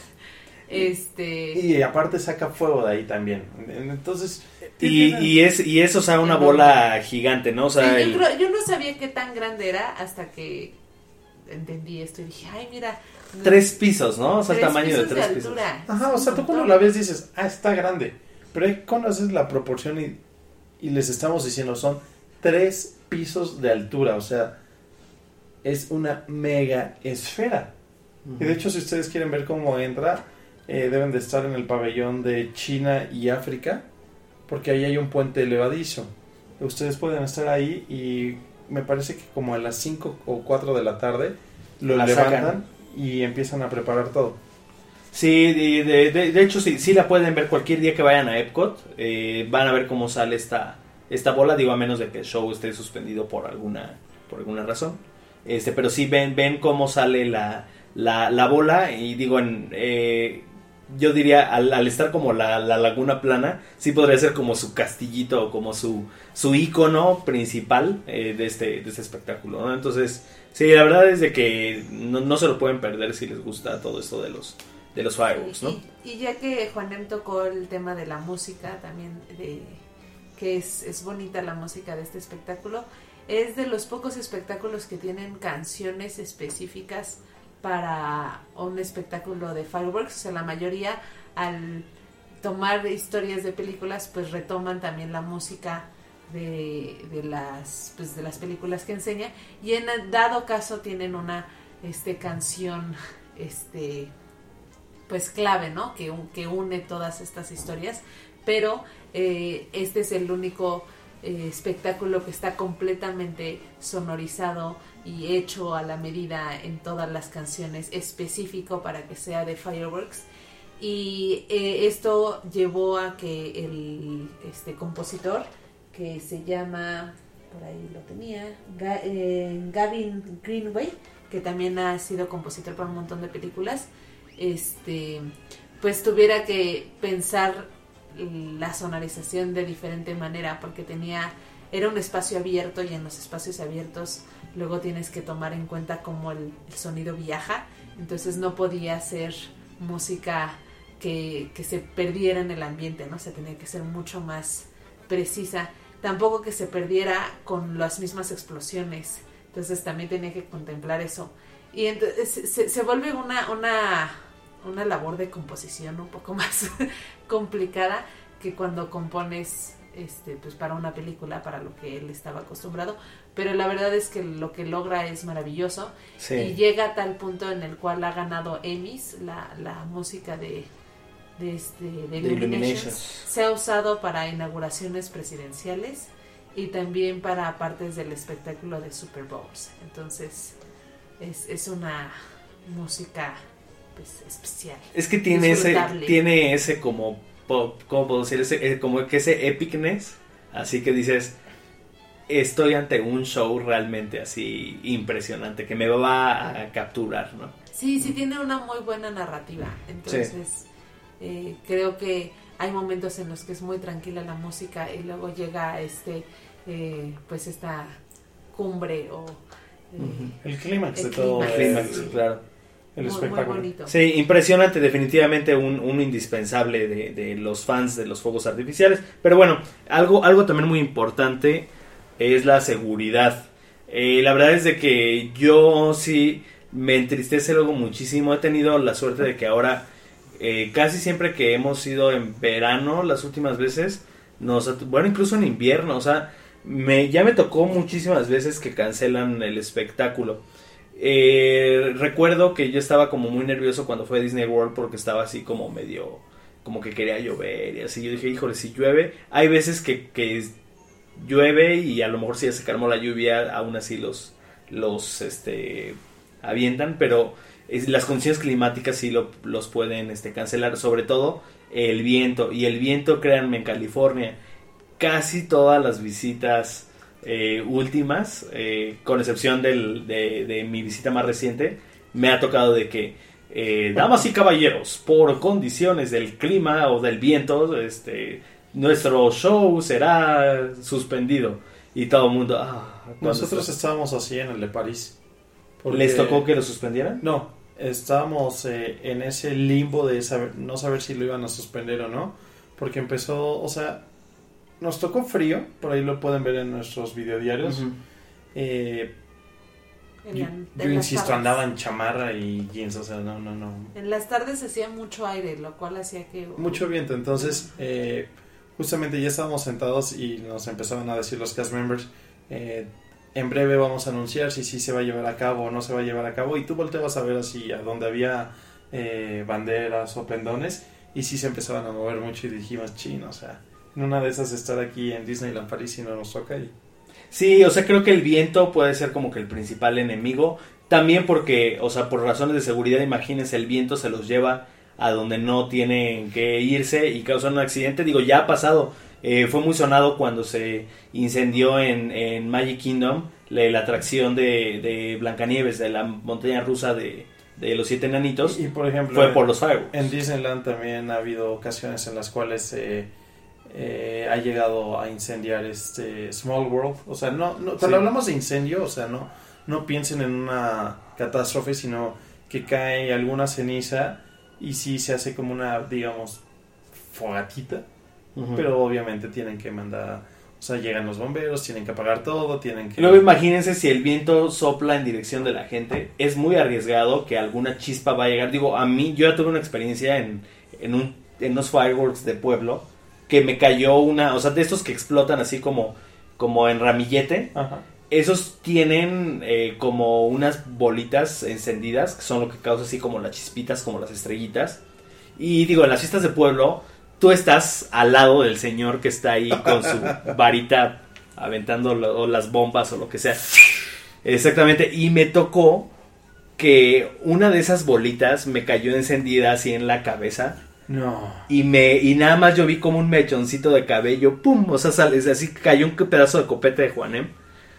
este... Y aparte saca fuego de ahí también. Entonces... Y, y es y es, o sea, una bola gigante, ¿no? O sea, Sí, el- yo, creo- yo no sabía qué tan grande era hasta que entendí esto y dije, ay, mira. tres pisos, ¿no? O sea, el tres tamaño de pisos tres pisos. altura. Ajá, o sea, tú Un cuando montón. la ves dices, ah, está grande. Pero ahí conoces la proporción y, y les estamos diciendo, son tres pisos de altura. O sea, es una mega esfera. Y de hecho, si ustedes quieren ver cómo entra, eh, deben de estar en el pabellón de China y África, porque ahí hay un puente elevadizo. Ustedes pueden estar ahí y me parece que como a las cinco o cuatro de la tarde lo La levantan sacan. y empiezan a preparar todo. Sí, de, de, de- de hecho sí, sí la pueden ver cualquier día que vayan a Epcot. Eh, van a ver cómo sale esta, esta bola, digo, a menos de que el show esté suspendido por alguna, por alguna razón. Este, pero sí ven, ven cómo sale la, la, la bola, y digo, en, eh, yo diría, al, al estar como la, la laguna plana, sí podría ser como su castillito o como su, su ícono principal eh, de, este, de este espectáculo, ¿no? Entonces, sí, la verdad es de que no, no se lo pueden perder si les gusta todo esto de los, de los fireworks, ¿no? Y, y ya que Juanem tocó el tema de la música también, de que es, es bonita la música de este espectáculo, es de los pocos espectáculos que tienen canciones específicas para un espectáculo de fireworks. O sea, la mayoría, al tomar historias de películas, pues retoman también la música de, de las pues de las películas que enseña, y en dado caso tienen una este canción este pues clave, ¿no? Que, que une todas estas historias, pero eh, este es el único eh, espectáculo que está completamente sonorizado y hecho a la medida en todas las canciones, específico para que sea de fireworks. Y eh, esto llevó a que el este compositor, que se llama, por ahí lo tenía, Ga, eh, Gavin Greenway, que también ha sido compositor para un montón de películas, este pues tuviera que pensar la sonorización de diferente manera, porque tenía era un espacio abierto, y en los espacios abiertos luego tienes que tomar en cuenta cómo el, el sonido viaja, entonces no podía ser música que, que se perdiera en el ambiente, ¿no? O sea, tenía que ser mucho más precisa, tampoco que se perdiera con las mismas explosiones, entonces también tenía que contemplar eso, y entonces se, se vuelve una, una, una labor de composición un poco más complicada que cuando compones este pues para una película, para lo que él estaba acostumbrado, pero la verdad es que lo que logra es maravilloso. Sí. Y llega a tal punto en el cual ha ganado Emmys, la, la música de de, este, de Illuminations, Illuminations se ha usado para inauguraciones presidenciales y también para partes del espectáculo de Super Bowls, entonces es, es una música pues especial. Es que tiene ese tiene ese como ¿cómo puedo decir? Ese, como que ese epicness, así que dices, estoy ante un show realmente así impresionante, que me va a capturar, ¿no? Sí, sí tiene una muy buena narrativa, entonces sí. eh, creo que hay momentos en los que es muy tranquila la música y luego llega este eh, pues esta cumbre o eh, uh-huh. el clímax de todo el clímax, sí. Claro. El muy, espectáculo. Muy bonito. Sí, impresionante, definitivamente un, un indispensable de, de los fans de los fuegos artificiales. Pero bueno, algo, algo también muy importante es la seguridad. Eh, la verdad es de que yo sí me entristece luego muchísimo. He tenido la suerte de que ahora eh, casi siempre que hemos ido en verano, las últimas veces, nos, bueno, incluso en invierno, o sea, me, ya me tocó muchísimas veces que cancelan el espectáculo. Eh, recuerdo que yo estaba como muy nervioso cuando fue a Disney World porque estaba así como medio, como que quería llover y así. Yo dije, híjole, si llueve, hay veces que, que llueve y a lo mejor si ya se calmó la lluvia, aún así los, los este, avientan, pero es, las condiciones climáticas sí lo, los pueden este, cancelar, sobre todo el viento. Y el viento, créanme, en California, casi todas las visitas Eh, últimas, eh, con excepción del, de, de mi visita más reciente, me ha tocado de que eh, damas y caballeros, por condiciones del clima o del viento, este, nuestro show será suspendido, y todo el mundo ah, nosotros estábamos así en el de París. Porque... ¿Les tocó que lo suspendieran? No, estábamos eh, en ese limbo de saber, no saber si lo iban a suspender o no, porque empezó, o sea, nos tocó frío, por ahí lo pueden ver en nuestros videodiarios. Uh-huh. eh, en yo, la, yo insisto, andaba en chamarra y jeans, o sea, no, no, no. En las tardes hacía mucho aire, lo cual hacía que... Mucho viento, entonces, eh, justamente ya estábamos sentados y nos empezaban a decir los cast members, eh, en breve vamos a anunciar si sí se va a llevar a cabo o no se va a llevar a cabo, y tú volteabas a ver así a donde había eh, banderas o pendones, y sí se empezaban a mover mucho y dijimos, chino, o sea... En una de esas estar aquí en Disneyland París y no nos toca. Y... Sí, o sea, creo que el viento puede ser como que el principal enemigo. También porque, o sea, por razones de seguridad, imagínense, el viento se los lleva a donde no tienen que irse y causan un accidente. Digo, ya ha pasado. Eh, fue muy sonado cuando se incendió en, en Magic Kingdom la, la atracción de, de Blancanieves, de la montaña rusa de, de los siete enanitos, Y, y, por ejemplo, fue por los fireworks. en Disneyland también ha habido ocasiones en las cuales eh, eh, ha llegado a incendiar este Small World. O sea, no, no cuando Sí. hablamos de incendio, o sea, no, no piensen en una catástrofe, sino que cae alguna ceniza y sí se hace como una, digamos, fogatita. Ujú. Pero obviamente tienen que mandar, o sea, llegan los bomberos, tienen que apagar todo, tienen que... Y luego imagínense si el viento sopla en dirección de la gente, es muy arriesgado que alguna chispa va a llegar. Digo, a mí, yo ya tuve una experiencia en, en, un, en unos fireworks de pueblo, que me cayó una, o sea, de estos que explotan así como, como en ramillete. Ajá. Esos tienen eh, como unas bolitas encendidas, que son lo que causa así como las chispitas, como las estrellitas. Y digo, en las fiestas de pueblo, tú estás al lado del señor que está ahí con su varita aventando lo- o las bombas o lo que sea. Exactamente. Y me tocó que una de esas bolitas me cayó encendida así en la cabeza. No. Y me y nada más yo vi como un mechoncito de cabello, pum, o sea, sale, así cayó un pedazo de copete de Juanem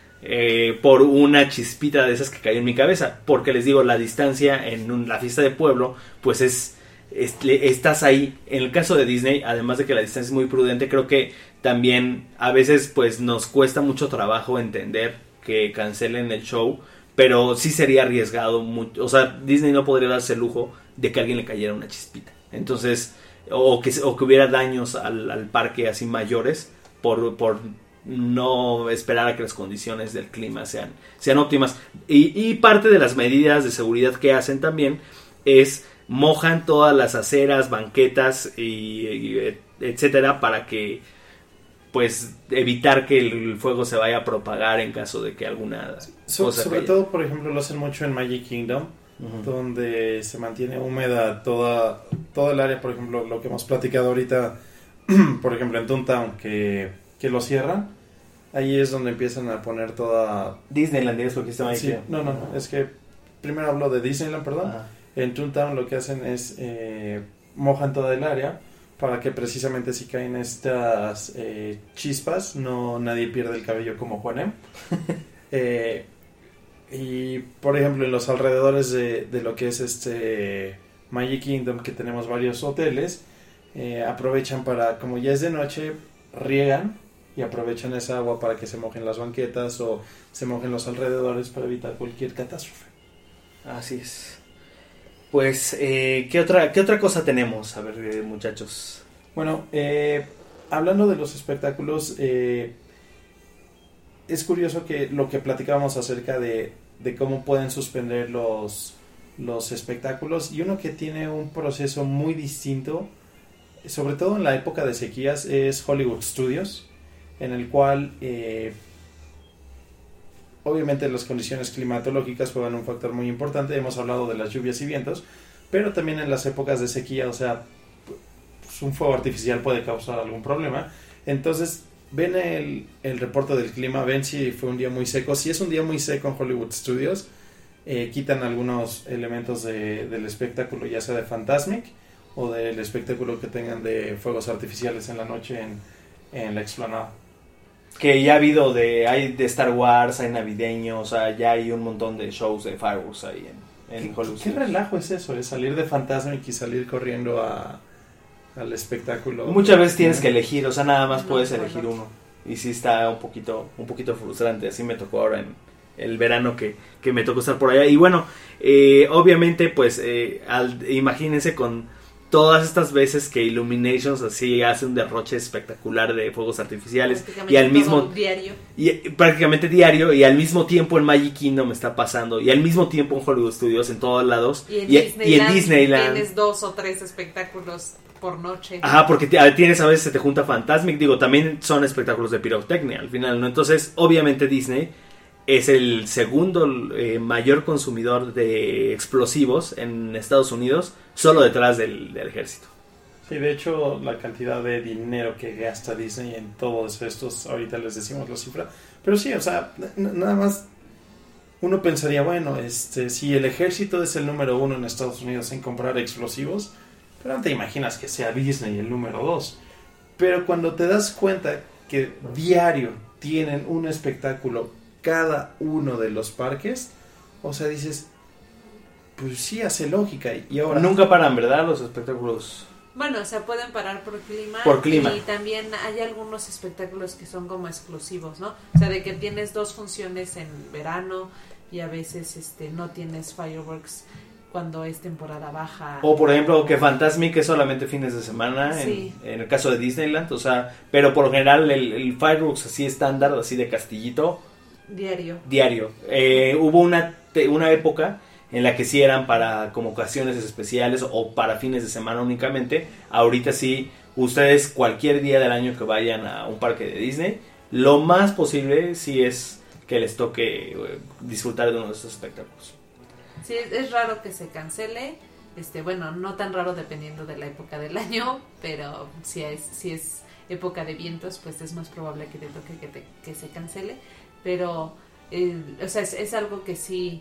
eh, por una chispita de esas que cayó en mi cabeza, porque les digo, la distancia en un- la fiesta de pueblo, pues es, es- le- estás ahí. En el caso de Disney, además de que la distancia es muy prudente, creo que también a veces pues nos cuesta mucho trabajo entender que cancelen el show, pero sí sería arriesgado mucho, o sea, Disney no podría darse el lujo de que a alguien le cayera una chispita. Entonces, o que, o que hubiera daños al, al parque así mayores por, por no esperar a que las condiciones del clima sean, sean óptimas. Y, y parte de las medidas de seguridad que hacen también es mojan todas las aceras, banquetas y, y etcétera para que pues evitar que el fuego se vaya a propagar en caso de que alguna So- cosa sobre caiga. todo, por ejemplo, lo hacen mucho en Magic Kingdom, Ujú. donde se mantiene húmeda toda, todo el área. Por ejemplo, lo que hemos platicado ahorita, por ejemplo, en Toontown, que, que lo cierran, ahí es donde empiezan a poner toda... Disneyland es lo que está ahí. Sí, no, no, no, es que primero hablo de Disneyland, perdón. Ajá. En Toontown lo que hacen es eh, mojan toda el área para que precisamente si caen estas eh, chispas, no nadie pierde el cabello como Juanem. eh, y por ejemplo en los alrededores de, de lo que es este Magic Kingdom, que tenemos varios hoteles, eh, aprovechan para, como ya es de noche, riegan y aprovechan esa agua para que se mojen las banquetas o se mojen los alrededores para evitar cualquier catástrofe. Así es. Pues, eh, ¿qué otra, qué otra cosa tenemos? A ver, eh, muchachos. Bueno, eh, hablando de los espectáculos, eh, es curioso que lo que platicábamos acerca de, de cómo pueden suspender los, los espectáculos, y uno que tiene un proceso muy distinto, sobre todo en la época de sequías, es Hollywood Studios, en el cual eh, obviamente las condiciones climatológicas juegan un factor muy importante. Hemos hablado de las lluvias y vientos, pero también en las épocas de sequía, o sea, pues un fuego artificial puede causar algún problema. Entonces ven el, el reporte del clima, ven si fue un día muy seco. Si es un día muy seco en Hollywood Studios, eh, quitan algunos elementos de, del espectáculo, ya sea de Fantasmic o del espectáculo que tengan de fuegos artificiales en la noche en, en la explanada. Que ya ha habido de, hay de Star Wars, hay navideños, o sea, ya hay un montón de shows de fireworks ahí en, en ¿Qué, Hollywood. qué relajo es eso? Es salir de Fantasmic y salir corriendo a, al espectáculo. Muchas veces tienes que elegir, o sea, nada más No, puedes bueno. elegir uno. Y sí está un poquito, un poquito frustrante. Así me tocó ahora en el verano que, que me tocó estar por allá. Y bueno, eh, obviamente, pues, eh, al, imagínense con todas estas veces que Illuminations así hace un derroche espectacular de fuegos artificiales y al mismo diario. y eh, prácticamente diario, y al mismo tiempo en Magic Kingdom está pasando, y al mismo tiempo en Hollywood Studios, en todos lados, Y en, y, Disneyland, y en Disneyland. tienes dos o tres espectáculos por noche. Ajá, porque te- a- tienes a veces se te junta Fantasmic, digo, también son espectáculos de pirotecnia al final, ¿no? Entonces, obviamente Disney es el segundo eh, mayor consumidor de explosivos en Estados Unidos, solo detrás del, del ejército. Sí, de hecho, la cantidad de dinero que gasta Disney en todos estos, ahorita les decimos la cifra, pero sí, o sea, n- nada más uno pensaría, bueno, este, si el ejército es el número uno en Estados Unidos en comprar explosivos, pero no te imaginas que sea Disney el número dos. Pero cuando te das cuenta que diario tienen un espectáculo cada uno de los parques, o sea, dices, pues sí, hace lógica. Y ahora... Nunca paran, ¿verdad? Los espectáculos. Bueno, o sea, pueden parar por clima. Por clima. Y también hay algunos espectáculos que son como exclusivos, ¿no? O sea, de que tienes dos funciones en verano y a veces este no tienes fireworks cuando es temporada baja. O por ejemplo, que Fantasmic es solamente fines de semana, Sí. en, en el caso de Disneyland, o sea, pero por lo general el, el fireworks así estándar, así de castillito, Diario. diario. Eh, hubo una, te- una época en la que sí eran para como ocasiones especiales o para fines de semana únicamente. Ahorita sí, ustedes cualquier día del año que vayan a un parque de Disney, lo más posible sí es que les toque eh, disfrutar de uno de estos espectáculos. Sí, es, es raro que se cancele. Este, bueno, no tan raro dependiendo de la época del año, pero si es, si es época de vientos, pues es más probable que te toque que, te, que se cancele. Pero, eh, o sea, es, es algo que sí,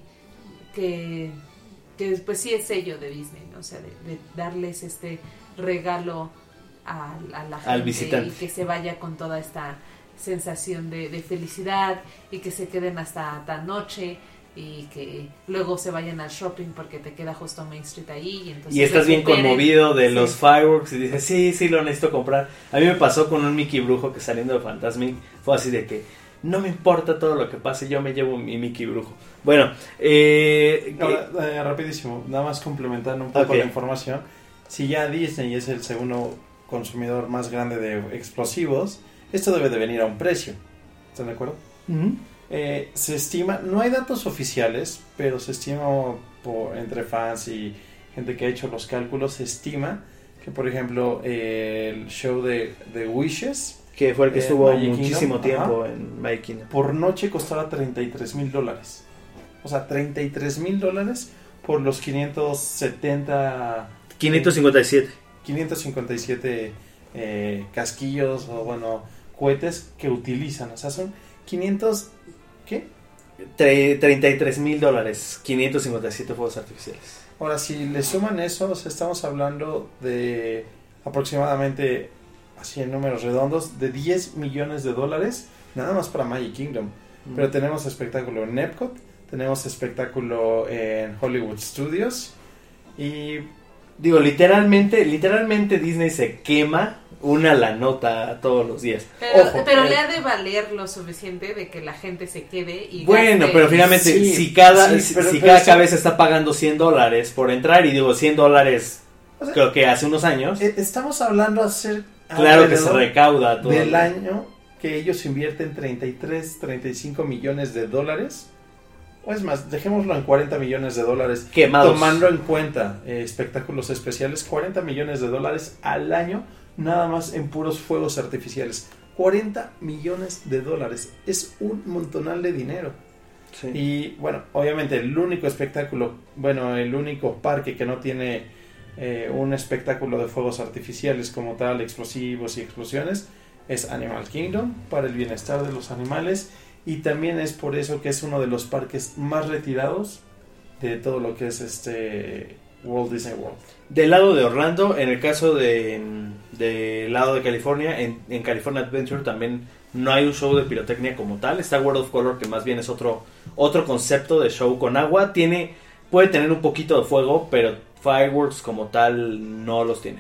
que, que pues sí es sello de Disney, ¿no? O sea, de, de darles este regalo a, a la gente Al visitante. y que se vaya con toda esta sensación de, de felicidad y que se queden hasta tan noche y que luego se vayan al shopping porque te queda justo Main Street ahí y entonces Y estás bien recuperen. conmovido de Sí. los fireworks y dices, sí, sí, lo necesito comprar. A mí me pasó con un Mickey Brujo que saliendo de Fantasmic fue así de que no me importa todo lo que pase, yo me llevo mi Mickey Brujo. Bueno, eh, Ahora, eh, rapidísimo, nada más complementando un poco Ok. la información. Si ya Disney es el segundo consumidor más grande de explosivos, esto debe de venir a un precio. ¿Están de acuerdo? Ujú. Eh, se estima, no hay datos oficiales, pero se estima por, entre fans y gente que ha hecho los cálculos, se estima que, por ejemplo, eh, el show de, de Wishes que fue el que Eh, estuvo Magic muchísimo Kingdom, tiempo ajá. en Magic Kingdom. por noche costaba treinta y tres mil dólares. O sea, treinta y tres mil dólares por los quinientos setenta, quinientos cincuenta y siete. quinientos cincuenta y siete eh, casquillos o, bueno, cohetes que utilizan. O sea, son quinientos, ¿qué? Tre- treinta y tres mil dólares, quinientos cincuenta y siete fuegos artificiales. Ahora, si le suman eso, o sea, estamos hablando de aproximadamente, así en números redondos, de diez millones de dólares, nada más para Magic Kingdom. Pero tenemos espectáculo en Epcot, tenemos espectáculo en Hollywood Studios y Digo, literalmente, literalmente Disney se quema una la nota todos los días. Pero, Ojo, pero eh. le ha de valer lo suficiente de que la gente se quede y Bueno, gaste- pero finalmente, Sí, si cada, sí, si, pero- si pero cada eso- cabeza está pagando cien dólares por entrar, y digo cien dólares, o sea, creo que hace unos años, eh, estamos hablando hacer claro que se alrededor recauda todo. del año que ellos invierten treinta y tres, treinta y cinco millones de dólares. O es más, dejémoslo en cuarenta millones de dólares. Quemados. Tomando en cuenta eh, espectáculos especiales, cuarenta millones de dólares al año, nada más en puros fuegos artificiales. cuarenta millones de dólares. Es un montonal de dinero. Sí. Y bueno, obviamente el único espectáculo, bueno, el único parque que no tiene eh, un espectáculo de fuegos artificiales como tal, explosivos y explosiones, es Animal Kingdom, para el bienestar de los animales. Y también es por eso que es uno de los parques más retirados de todo lo que es este Walt Disney World. Del lado de Orlando, en el caso de del lado de California, en, en California Adventure también no hay un show de pirotecnia como tal. Está World of Color, que más bien es otro otro concepto de show con agua. Tiene puede tener un poquito de fuego, pero fireworks como tal no los tiene.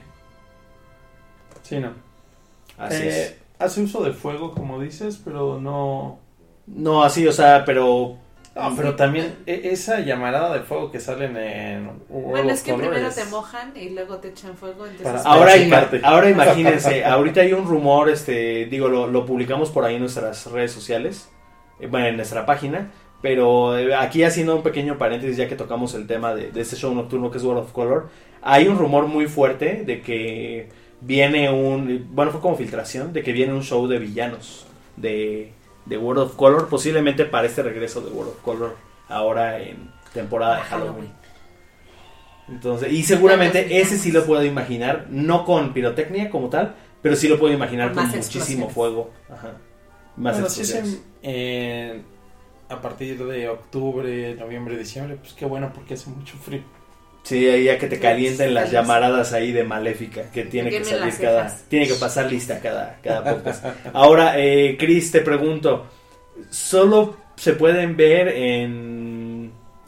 Sí, no. Así Eh, es. Hace uso de fuego, como dices, pero no... No, así, o sea, pero No, pero también e- esa llamarada de fuego que salen en World Bueno, of es que Color primero es- te mojan y luego te echan fuego. Entonces Para- ahora, para ima- chingarte. ahora imagínense, ahorita hay un rumor, este, digo, lo, lo publicamos por ahí en nuestras redes sociales, eh, bueno, en nuestra página, pero eh, aquí haciendo un pequeño paréntesis, ya que tocamos el tema de, de este show nocturno que es World of Color, hay un rumor muy fuerte de que viene un, bueno, fue como filtración, de que viene un show de villanos de, de World of Color, posiblemente para este regreso de World of Color, ahora en temporada de Halloween. Entonces, y seguramente Villanos, ese sí lo puedo imaginar, no con pirotecnia como tal, pero sí lo puedo imaginar Con con más muchísimo explosiones. fuego. Ajá. Más Bueno, si es explosiones. en- en- a partir de octubre, noviembre, diciembre, pues qué bueno porque hace mucho frío. Sí, ahí ya que te calienten las Calientes. llamaradas ahí de Maléfica, que tiene que quemen salir las cada, cejas. tiene que pasar lista cada, cada podcast. Ahora, eh, Chris, te pregunto, ¿solo se pueden ver en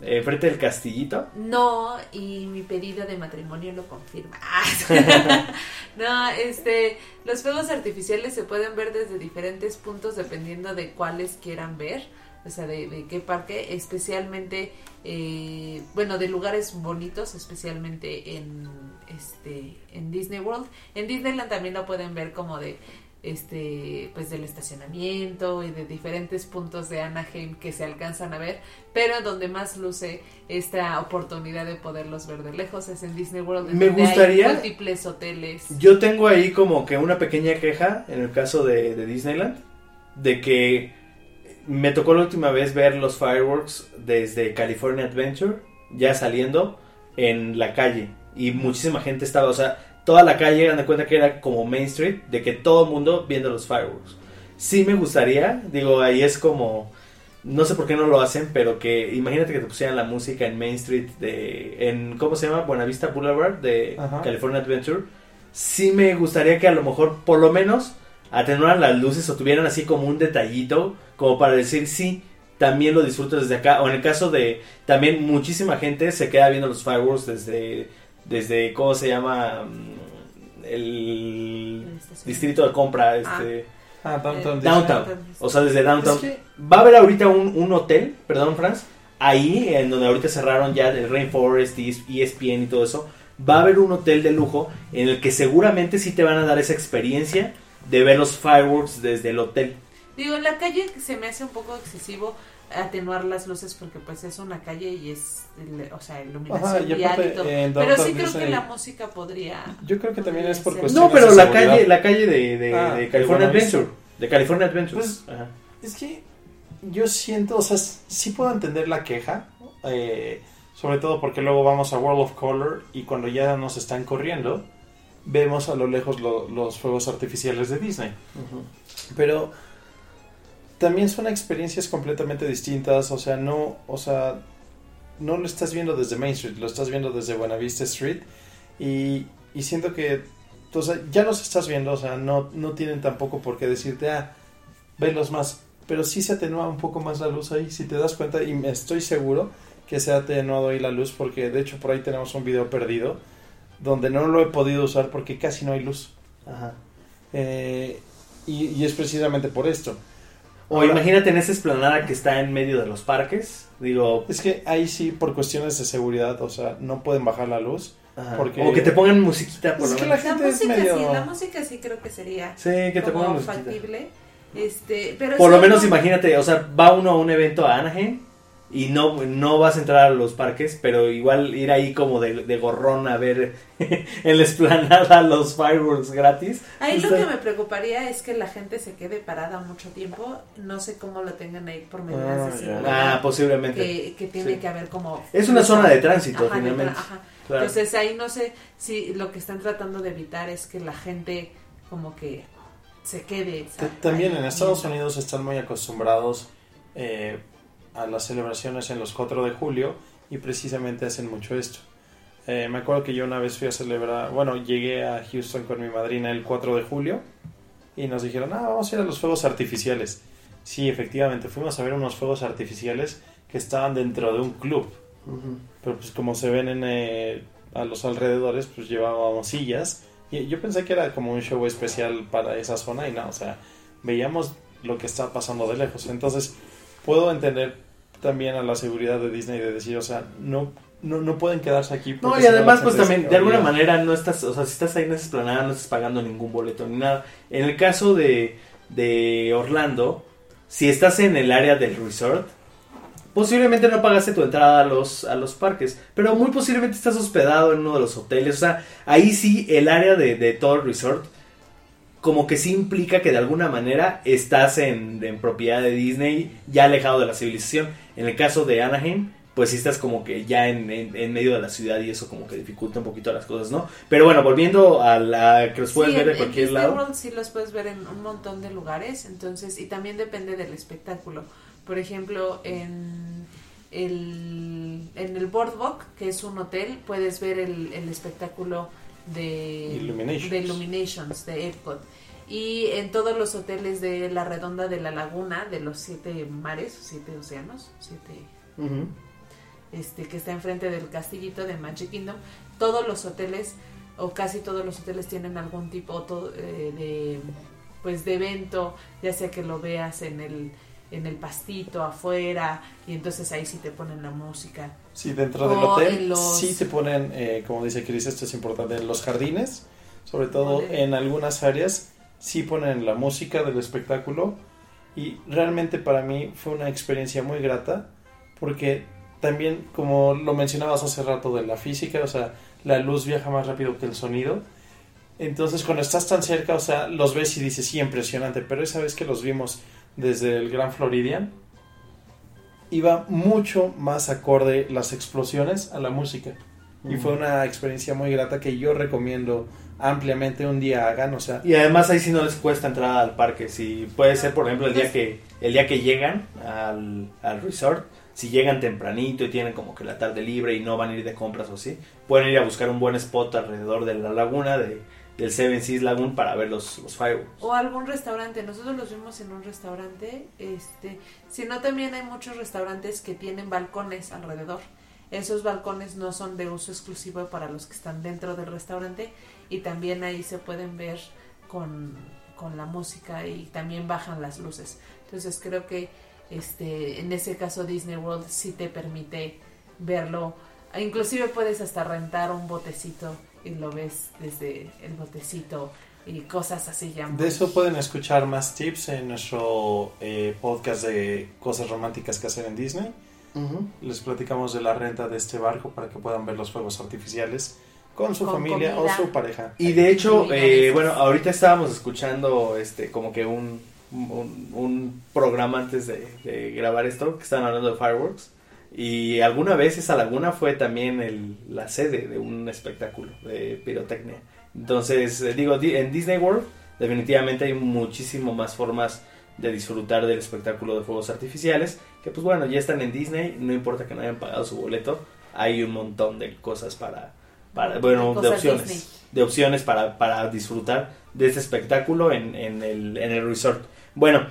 eh, frente del castillito. No, y mi pedido de matrimonio lo confirma. No, este, los fuegos artificiales se pueden ver desde diferentes puntos dependiendo de cuáles quieran ver, o sea, de, de qué parque, especialmente, eh, bueno, de lugares bonitos, especialmente en, este, en Disney World. En Disneyland también lo pueden ver como de, este, pues del estacionamiento y de diferentes puntos de Anaheim que se alcanzan a ver, pero donde más luce esta oportunidad de poderlos ver de lejos es en Disney World, Me donde gustaría- hay múltiples hoteles. Yo tengo ahí como que una pequeña queja en el caso de, de Disneyland, de que me tocó la última vez ver los fireworks desde California Adventure, ya saliendo en la calle, y muchísima gente estaba, o sea, toda la calle, dan de cuenta que era como Main Street, de que todo el mundo viendo los fireworks. Sí me gustaría, digo, ahí es como, no sé por qué no lo hacen, pero que imagínate que te pusieran la música en Main Street de, en, ¿cómo se llama? Buena Vista Boulevard de Ajá. California Adventure. Sí me gustaría que a lo mejor, por lo menos, atenuaran las luces o tuvieran así como un detallito, como para decir, sí, también lo disfruto desde acá. O en el caso de, también muchísima gente se queda viendo los fireworks desde, desde ¿cómo se llama? El distrito de compra, este... Ah, Downtown Eh, Disney. Downtown, o sea, desde Downtown. Es que- Va a haber ahorita un, un hotel, perdón, Franz, ahí en donde ahorita cerraron ya el Rainforest y E S P N y todo eso. Va a haber un hotel de lujo en el que seguramente sí te van a dar esa experiencia de ver los fireworks desde el hotel. Digo, en la calle se me hace un poco excesivo atenuar las luces porque pues es una calle y es, el- o sea, iluminación Ajá, y vial aparte, y todo. en Pero Downtown sí creo Disney- que la música podría... Yo creo que también es por No, cuestiones No, pero de la seguridad. calle, la calle de, de, Ah, de de California Buena Vista. Adventure. De California Adventure. Pues, Ajá. Es que yo siento, o sea, sí puedo entender la queja, eh, sobre todo porque luego vamos a World of Color y cuando ya nos están corriendo, vemos a lo lejos lo- los fuegos artificiales de Disney. Ujú. Pero también son experiencias completamente distintas, o sea, no, o sea, no lo estás viendo desde Main Street, lo estás viendo desde Buena Vista Street y, y siento que, o sea, ya los estás viendo, o sea, no, no tienen tampoco por qué decirte, ah, velos más, pero sí se atenúa un poco más la luz ahí, si te das cuenta, y me estoy seguro que se ha atenuado ahí la luz, porque de hecho por ahí tenemos un video perdido, donde no lo he podido usar porque casi no hay luz. Ajá. Eh, y, y es precisamente por esto. O Ahora- imagínate en esa explanada que está en medio de los parques. Digo, Es que ahí sí, por cuestiones de seguridad, o sea, no pueden bajar la luz. ajá. porque- o que te pongan musiquita por Es lo que la menos. La gente es música medio- sí, la música sí creo que sería Sí, que te pongan como musiquita. factible. Este, pero Por sí, lo menos no- imagínate, o sea, va uno a un evento a Anaheim y no, no vas a entrar a los parques, pero igual ir ahí como de, de gorrón a ver en la explanada los fireworks gratis. Ahí lo Está- que me preocuparía es que la gente se quede parada mucho tiempo. No sé cómo lo tengan ahí por medidas Ah, de ya. seguridad. Ah, posiblemente. que, que tiene Sí. que haber como... Es una zona de tránsito, Ajá, de finalmente. tra- ajá. Claro. Entonces ahí no sé si lo que están tratando de evitar es que la gente como que se quede. T- ¿sabes? También ahí en Estados viendo. Unidos están muy acostumbrados eh, a las celebraciones en los cuatro de julio y precisamente hacen mucho esto. Eh, me acuerdo que yo una vez fui a celebrar, bueno, llegué a Houston con mi madrina el cuatro de julio y nos dijeron, ah, vamos a ir a los fuegos artificiales. Sí, efectivamente, fuimos a ver unos fuegos artificiales que estaban dentro de un club. Ujú. Pero pues como se ven en, eh, a los alrededores, pues llevábamos sillas. Y yo pensé que era como un show especial para esa zona y no, o sea, veíamos lo que está pasando de lejos. Entonces, puedo entender también a la seguridad de Disney de decir, o sea, no, no, no pueden quedarse aquí. No, porque y si la además, pues gente también, se de alguna olvida. manera, no estás, o sea, si estás ahí en esa explanada, no estás pagando ningún boleto ni nada. En el caso de, de Orlando, si estás en el área del resort, posiblemente no pagaste tu entrada a los, a los parques, pero muy posiblemente estás hospedado en uno de los hoteles. O sea, ahí sí, el área de, de todo el resort, como que sí implica que de alguna manera estás en, en propiedad de Disney, ya alejado de la civilización. En el caso de Anaheim, pues sí estás como que ya en, en, en medio de la ciudad y eso como que dificulta un poquito las cosas, ¿no? Pero bueno, volviendo a la que los puedes Sí, ver en- de cualquier en Disney lado. World sí los puedes ver en un montón de lugares, entonces, y también depende del espectáculo. Por ejemplo, en el, en el Boardwalk, que es un hotel, puedes ver el, el espectáculo de Illuminations. de Illuminations, de Epcot. Y en todos los hoteles de la redonda de la laguna, de los siete mares, siete océanos, siete... Ujú. este que está enfrente del castillito de Magic Kingdom. Todos los hoteles, o casi todos los hoteles, tienen algún tipo to- eh, de pues de evento, ya sea que lo veas en el en el pastito afuera, y entonces ahí sí te ponen la música. Sí, dentro del O hotel en los- sí te ponen, eh, como dice Cris, esto es importante, en los jardines, sobre todo Ole. en algunas áreas, sí ponen la música del espectáculo, y realmente para mí fue una experiencia muy grata, porque también, como lo mencionabas hace rato de la física, o sea, la luz viaja más rápido que el sonido, entonces cuando estás tan cerca, o sea, los ves y dices, sí, impresionante, pero esa vez que los vimos desde el Grand Floridian, iba mucho más acorde las explosiones a la música. Y Mm. fue una experiencia muy grata que yo recomiendo ampliamente un día hagan, o sea, Y además ahí sí no les cuesta entrar al parque. Si puede ser, por ejemplo, el día que el día que llegan al, al resort, si llegan tempranito y tienen como que la tarde libre y no van a ir de compras o así, pueden ir a buscar un buen spot alrededor de la laguna de, del Seven Seas Lagoon para ver los, los fireworks. O algún restaurante, nosotros los vimos en un restaurante, este, sino también hay muchos restaurantes que tienen balcones alrededor. Esos balcones no son de uso exclusivo para los que están dentro del restaurante, y también ahí se pueden ver con, con la música, y también bajan las luces. Entonces creo que este en ese caso Disney World sí te permite verlo. Inclusive puedes hasta rentar un botecito y lo ves desde el botecito y cosas así ya. de eso pueden escuchar más tips en nuestro eh, podcast de cosas románticas que hacer en Disney. Les platicamos de la renta de este barco para que puedan ver los fuegos artificiales con su Con familia comida. o su pareja. Y de hecho, Muy eh, narices. bueno, ahorita estábamos escuchando este como que un, un, un programa antes de, de grabar esto, que estaban hablando de fireworks. Y alguna vez esa laguna fue también el, la sede de un espectáculo de pirotecnia. Entonces, eh, digo, di- en Disney World definitivamente hay muchísimo más formas de disfrutar del espectáculo de fuegos artificiales, que pues bueno, ya están en Disney, no importa que no hayan pagado su boleto, hay un montón de cosas para, para bueno, de Cosas opciones, Disney. de opciones para, para disfrutar de este espectáculo en, en, el, en el resort. Bueno,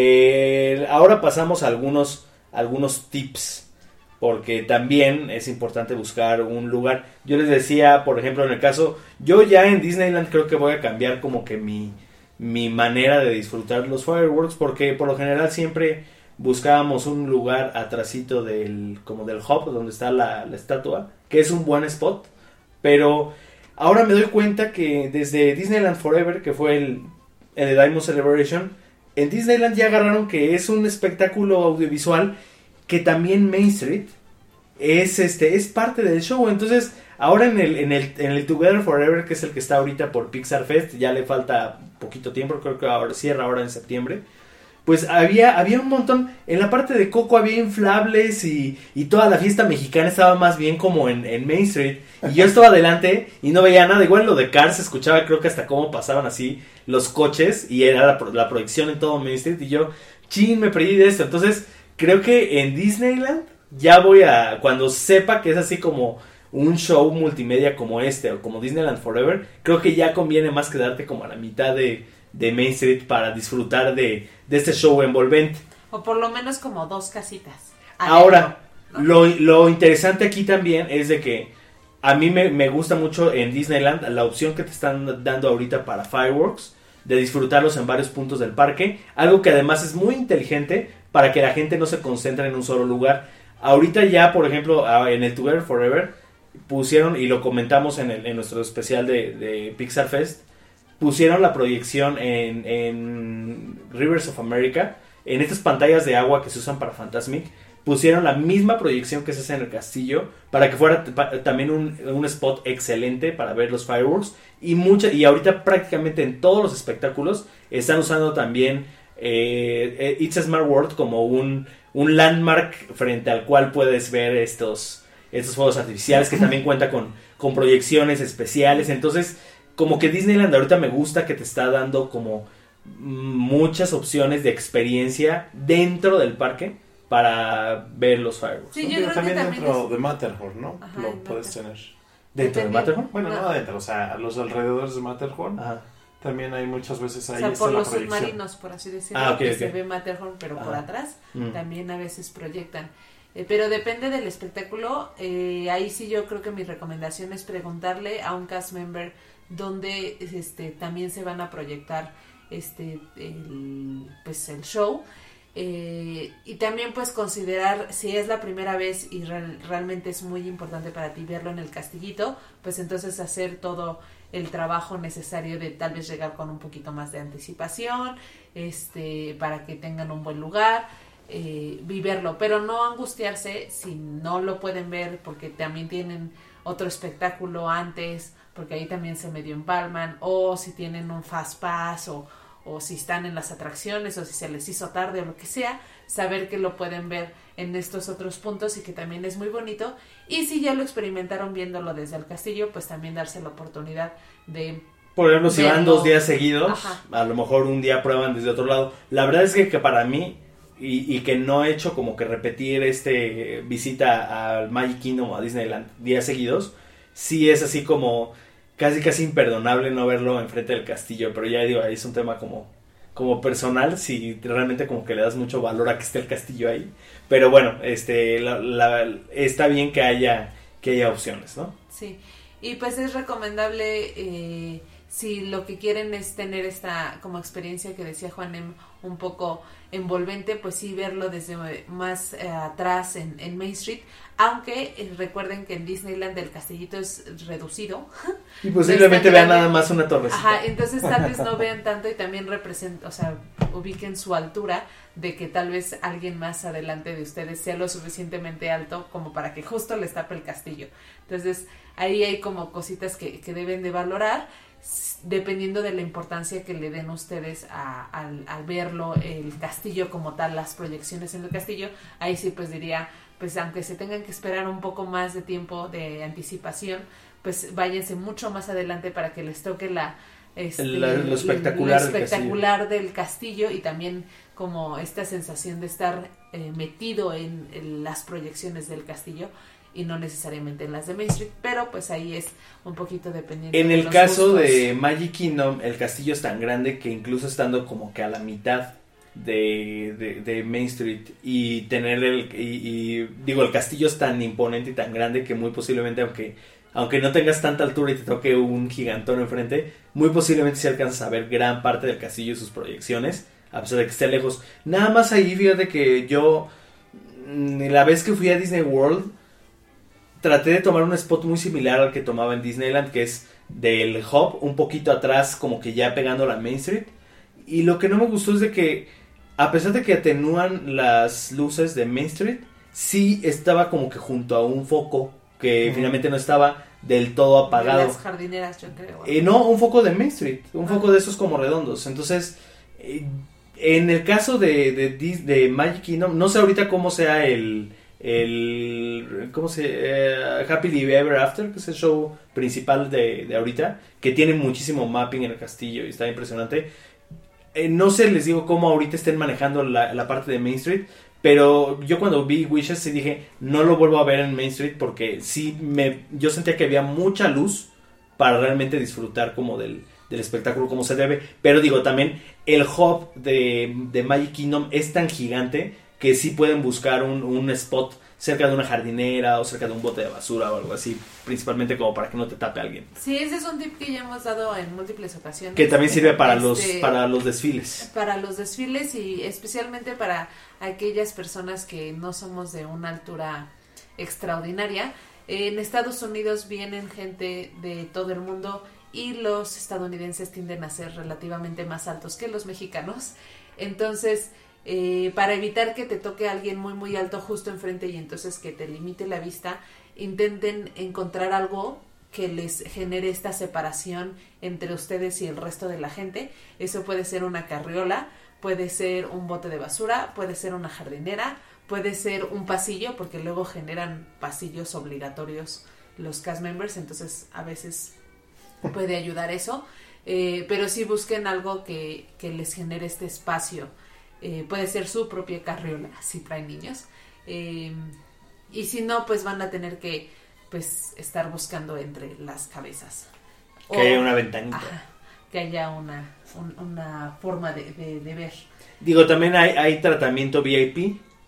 eh, ahora pasamos a algunos, algunos tips, porque también es importante buscar un lugar. Yo les decía, por ejemplo, en el caso, yo ya en Disneyland creo que voy a cambiar como que mi, mi manera de disfrutar los fireworks, porque por lo general siempre buscábamos un lugar atrasito del, como del hub, donde está la, la estatua, que es un buen spot, pero ahora me doy cuenta que desde Disneyland Forever, que fue el, el Diamond Celebration, en Disneyland ya agarraron que es un espectáculo audiovisual, que también Main Street es este es parte del show. Entonces ahora en el, en el en el Together Forever, que es el que está ahorita por Pixar Fest, ya le falta poquito tiempo, creo que ahora cierra ahora en septiembre. Pues había, había un montón, en la parte de Coco había inflables y, y toda la fiesta mexicana estaba más bien como en, en Main Street. Y yo estaba adelante y no veía nada. Igual lo de Cars se escuchaba, creo que hasta cómo pasaban así los coches y era la, la proyección en todo Main Street. Y yo, chin, me perdí de esto. Entonces creo que en Disneyland ya voy a, cuando sepa que es así como un show multimedia como este o como Disneyland Forever, creo que ya conviene más quedarte como a la mitad de... de Main Street para disfrutar de, de este show envolvente. O por lo menos como dos casitas. Ahora, ¿no? lo, lo interesante aquí también es de que a mí me, me gusta mucho en Disneyland la opción que te están dando ahorita para fireworks, de disfrutarlos en varios puntos del parque, algo que además es muy inteligente para que la gente no se concentre en un solo lugar. Ahorita ya, por ejemplo, en el Together Forever pusieron, y lo comentamos en, el, en nuestro especial de, de Pixar Fest, pusieron la proyección en, en Rivers of America, en estas pantallas de agua que se usan para Fantasmic, pusieron la misma proyección que se hace en el castillo, para que fuera t- también un, un spot excelente para ver los fireworks, y mucha, y ahorita prácticamente en todos los espectáculos están usando también eh, It's a Smart World como un, un landmark frente al cual puedes ver estos, estos fuegos artificiales, que también cuenta con, con proyecciones especiales. Entonces como que Disneyland ahorita me gusta que te está dando como muchas opciones de experiencia dentro del parque para ver los fireworks. Sí, ¿no? yo Digo, creo también que también dentro es- de Matterhorn, ¿no? Ajá, Lo en puedes Matterhorn. tener. ¿Dentro de Depende- Matterhorn? Bueno, no No. adentro, o sea, a los alrededores de Matterhorn Ajá. también hay muchas veces O ahí sea, está por la los proyección. submarinos, por así decirlo, Ah, ok, que ok. se ve Matterhorn, pero por Ajá. atrás Mm. también a veces proyectan. Eh, pero depende del espectáculo. Eh, ahí sí yo creo que mi recomendación es preguntarle a un cast member dónde este, también se van a proyectar este el, pues el show. Eh, y también pues considerar si es la primera vez y re- realmente es muy importante para ti verlo en el castillito, pues entonces hacer todo el trabajo necesario de tal vez llegar con un poquito más de anticipación, este para que tengan un buen lugar, eh, vivirlo, pero no angustiarse si no lo pueden ver porque también tienen otro espectáculo antes, porque ahí también se medio empalman, o si tienen un fast pass o o si están en las atracciones o si se les hizo tarde o lo que sea, saber que lo pueden ver en estos otros puntos y que también es muy bonito. Y si ya lo experimentaron viéndolo desde el castillo, pues también darse la oportunidad de... Por ejemplo, si van verlo. dos días seguidos, Ajá. a lo mejor un día prueban desde otro lado. La verdad es que, que para mí, y, y que no he hecho como que repetir este eh, visita al Magic Kingdom o a Disneyland días seguidos, sí es así como... casi casi imperdonable no verlo enfrente del castillo, pero ya digo, ahí es un tema como, como personal, si realmente como que le das mucho valor a que esté el castillo ahí, pero bueno, este la, la, está bien que haya que haya opciones, ¿no? Sí, y pues es recomendable eh, si lo que quieren es tener esta como experiencia que decía Juanem un poco envolvente, pues sí verlo desde más eh, atrás en, en Main Street, aunque eh, recuerden que en Disneyland el castillito es reducido. Y posiblemente Está vean grande. nada más una torrecita. Ajá, entonces tal vez no vean tanto y también representen, o sea, ubiquen su altura de que tal vez alguien más adelante de ustedes sea lo suficientemente alto como para que justo les tape el castillo. Entonces ahí hay como cositas que, que deben de valorar dependiendo de la importancia que le den ustedes a, al, al verlo, el castillo como tal, las proyecciones en el castillo. Ahí sí pues diría, pues aunque se tengan que esperar un poco más de tiempo de anticipación, pues váyanse mucho más adelante para que les toque la este, La- lo espectacular lo del espectacular del castillo y también como esta sensación de estar eh, metido en, en las proyecciones del castillo y no necesariamente en las de Main Street, pero pues ahí es un poquito dependiendo En de el los caso gustos. de Magic Kingdom, el castillo es tan grande que incluso estando como que a la mitad de, de, de Main Street y tener el y, y digo el castillo es tan imponente y tan grande que muy posiblemente aunque aunque no tengas tanta altura y te toque un gigantón enfrente, muy posiblemente si alcanzas a ver gran parte del castillo y sus proyecciones, a pesar de que esté lejos. Nada más ahí fíjate que yo la vez que fui a Disney World traté de tomar un spot muy similar al que tomaba en Disneyland, que es del hub, un poquito atrás, como que ya pegando a la Main Street. Y lo que no me gustó es de que, a pesar de que atenúan las luces de Main Street, sí estaba como que junto a un foco que Ujú. finalmente no estaba del todo apagado. De las jardineras, yo creo. Eh, no, un foco de Main Street, un Ah. foco de esos como redondos. Entonces, eh, en el caso de, de, Dis- de Magic Kingdom, no sé ahorita cómo sea el, el ¿cómo se? Eh, Happily Ever After, que es el show principal de, de ahorita, que tiene muchísimo mapping en el castillo y está impresionante. Eh, no sé, les digo cómo ahorita estén manejando la, la parte de Main Street, pero yo cuando vi Wishes sí dije, no lo vuelvo a ver en Main Street porque sí me, yo sentía que había mucha luz para realmente disfrutar como del, del espectáculo como se debe. Pero digo, también el hub de, de Magic Kingdom es tan gigante que sí pueden buscar un, un spot cerca de una jardinera o cerca de un bote de basura o algo así, principalmente como para que no te tape alguien. Sí, ese es un tip que ya hemos dado en múltiples ocasiones. Que también sirve para Este, los para los desfiles. para los desfiles y especialmente para aquellas personas que no somos de una altura extraordinaria. En Estados Unidos vienen gente de todo el mundo y los estadounidenses tienden a ser relativamente más altos que los mexicanos. Entonces, eh, para evitar que te toque alguien muy muy alto justo enfrente y entonces que te limite la vista, intenten encontrar algo que les genere esta separación entre ustedes y el resto de la gente. Eso puede ser una carriola, puede ser un bote de basura, puede ser una jardinera, puede ser un pasillo, porque luego generan pasillos obligatorios los cast members, entonces a veces puede ayudar eso. Eh, pero sí busquen algo que, que les genere este espacio. Eh, puede ser su propia carriola, si traen niños. Eh, y si no, pues van a tener que pues estar buscando entre las cabezas. Que haya una ventanita. Ajá, que haya una, un- una forma de, de, de ver. Digo, también hay, hay tratamiento V I P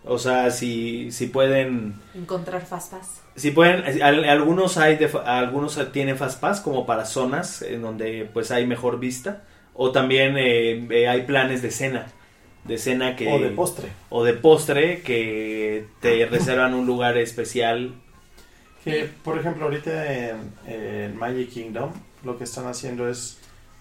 O sea, si, si pueden... Encontrar Fast Pass. Si pueden, al- algunos hay de, algunos tienen Fast Pass como para zonas en donde pues hay mejor vista. O también eh, eh, hay planes de cena. De cena que... O de postre. O de postre que te reservan un lugar especial. Que, por ejemplo, ahorita en, en Magic Kingdom lo que están haciendo es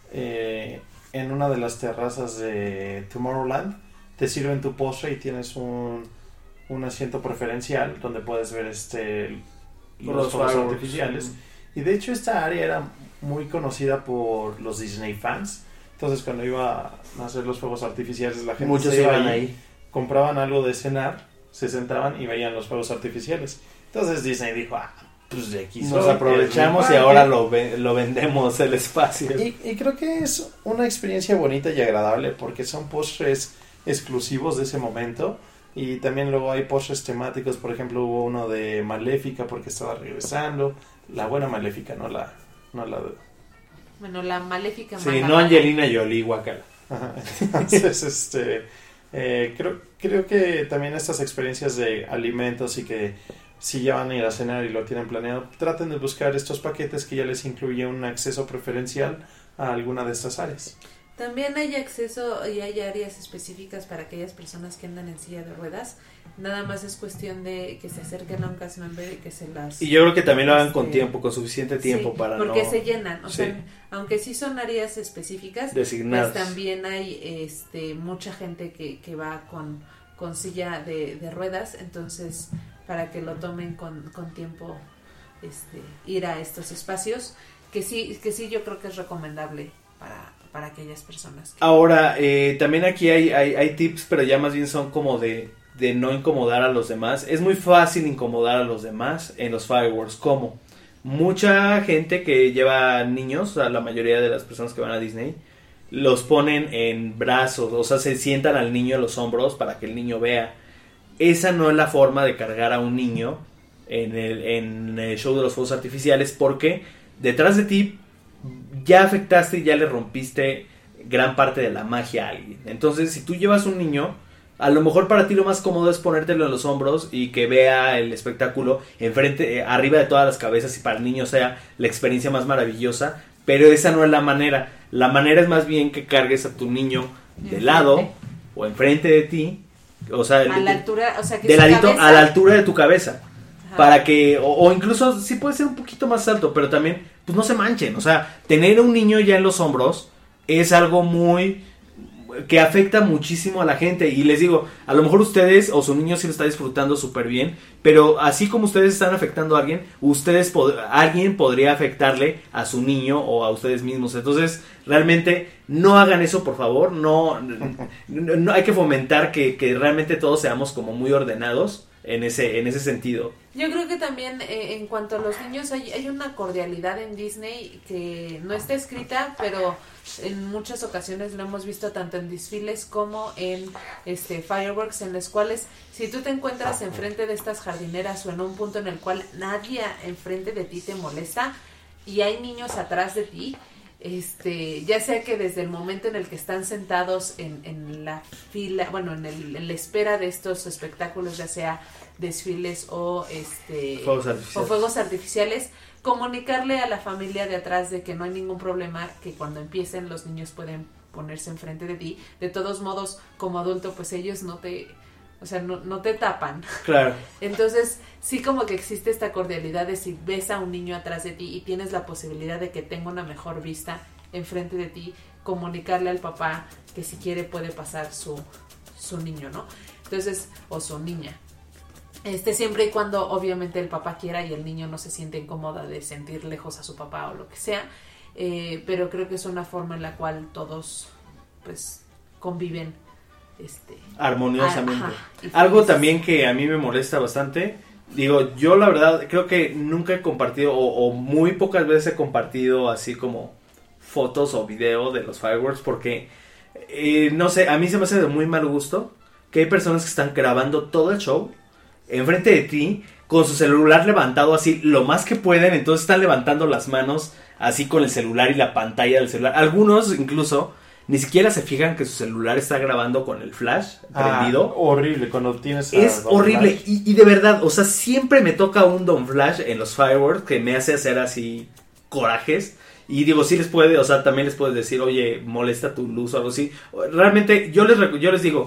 eh, en una de las terrazas de Tomorrowland te sirven tu postre y tienes un, un asiento preferencial donde puedes ver este los, Los fuegos fireworks. artificiales. Y de hecho esta área era muy conocida por los Disney fans. Entonces cuando iba a hacer los fuegos artificiales la gente Muchos se iba iban ahí, ahí. compraban algo de cenar, se sentaban y veían los fuegos artificiales. Entonces Disney dijo, ah, pues de aquí Nos soy, aprovechamos es y mi ahora parque. lo, ve- lo vendemos el espacio. Y, y creo que es una experiencia bonita y agradable porque son postres exclusivos de ese momento. Y también luego hay postres temáticos, por ejemplo hubo uno de Maléfica porque estaba regresando. La buena Maléfica, no la... No la Bueno, la maléfica Sí, mala no mala. Angelina Jolie, guacala. Ajá. Entonces, este, eh, creo, creo que también estas experiencias de alimentos y que si ya van a ir a cenar y lo tienen planeado, traten de buscar estos paquetes que ya les incluye un acceso preferencial a alguna de estas áreas. También hay acceso y hay áreas específicas para aquellas personas que andan en silla de ruedas. Nada más es cuestión de que se acerquen a un cast member y que se las... Y yo creo que también lo hagan con Este, tiempo, con suficiente tiempo Sí, para porque no se llenan, o Sí. sea, aunque sí son áreas específicas, designadas. pues también hay este mucha gente que, que va con, con silla de, de ruedas, entonces para que lo tomen con, con tiempo este ir a estos espacios, que sí, que sí yo creo que es recomendable para, para aquellas personas que... Ahora, eh, también aquí hay, hay, hay tips, pero ya más bien son como de, de no incomodar a los demás. Es muy fácil incomodar a los demás en los fireworks. ¿Cómo? Mucha gente que lleva niños, o sea, la mayoría de las personas que van a Disney, los ponen en brazos, o sea, se sientan al niño en los hombros para que el niño vea. Esa no es la forma de cargar a un niño en el, en el show de los fuegos artificiales, porque detrás de ti ya afectaste y ya le rompiste gran parte de la magia a alguien. Entonces, si tú llevas un niño, a lo mejor para ti lo más cómodo es ponértelo en los hombros y que vea el espectáculo enfrente, eh, arriba de todas las cabezas, y para el niño sea la experiencia más maravillosa. Pero esa no es la manera. La manera es más bien que cargues a tu niño de lado o enfrente de ti, o sea, a la de- altura, o sea, que de su ladito cabeza- a la altura de tu cabeza. Ajá. Para que, o, o incluso sí puede ser un poquito más alto, pero también, pues no se manchen. O sea, tener un niño ya en los hombros es algo muy, que afecta muchísimo a la gente. Y les digo, a lo mejor ustedes o su niño sí lo está disfrutando súper bien, pero así como ustedes están afectando a alguien, ustedes pod- alguien podría afectarle a su niño o a ustedes mismos. Entonces, realmente no hagan eso, por favor. No, no, no hay que fomentar que, que realmente todos seamos como muy ordenados en ese, en ese sentido. Yo creo que también eh, en cuanto a los niños hay, hay una cordialidad en Disney que no está escrita, pero en muchas ocasiones lo hemos visto tanto en desfiles como en este fireworks, en los cuales si tú te encuentras enfrente de estas jardineras o en un punto en el cual nadie enfrente de ti te molesta y hay niños atrás de ti, este, ya sea que desde el momento en el que están sentados en, en la fila, bueno, en, el, en la espera de estos espectáculos, ya sea desfiles o este Fuegos artificiales. o fuegos artificiales, comunicarle a la familia de atrás de que no hay ningún problema, que cuando empiecen los niños pueden ponerse enfrente de ti. De todos modos, como adulto, pues ellos no te, o sea, no, no te tapan. Claro. Entonces, sí como que existe esta cordialidad de si ves a un niño atrás de ti y tienes la posibilidad de que tenga una mejor vista enfrente de ti, comunicarle al papá que si quiere puede pasar su, su niño, ¿no? Entonces, o su niña. Este, siempre y cuando obviamente el papá quiera y el niño no se siente incómoda de sentir lejos a su papá o lo que sea, eh, pero creo que es una forma en la cual todos pues conviven este Armoniosamente. Ajá, y Algo felices. también que a mí me molesta bastante, digo, yo la verdad creo que nunca he compartido o, o muy pocas veces he compartido así como fotos o video de los fireworks, porque eh, no sé, a mí se me hace de muy mal gusto que hay personas que están grabando todo el show enfrente de ti con su celular levantado así lo más que pueden, entonces están levantando las manos así con el celular y la pantalla del celular. Algunos incluso ni siquiera se fijan que su celular está grabando con el flash Ah, prendido. horrible, cuando tienes a Es Don horrible Flash. y, y de verdad, o sea, siempre me toca un Don Flash en los fireworks que me hace hacer así corajes. Y digo, sí les puede, o sea, también les puedes decir, oye, molesta tu luz o algo así. Realmente, yo les, recu- yo les digo,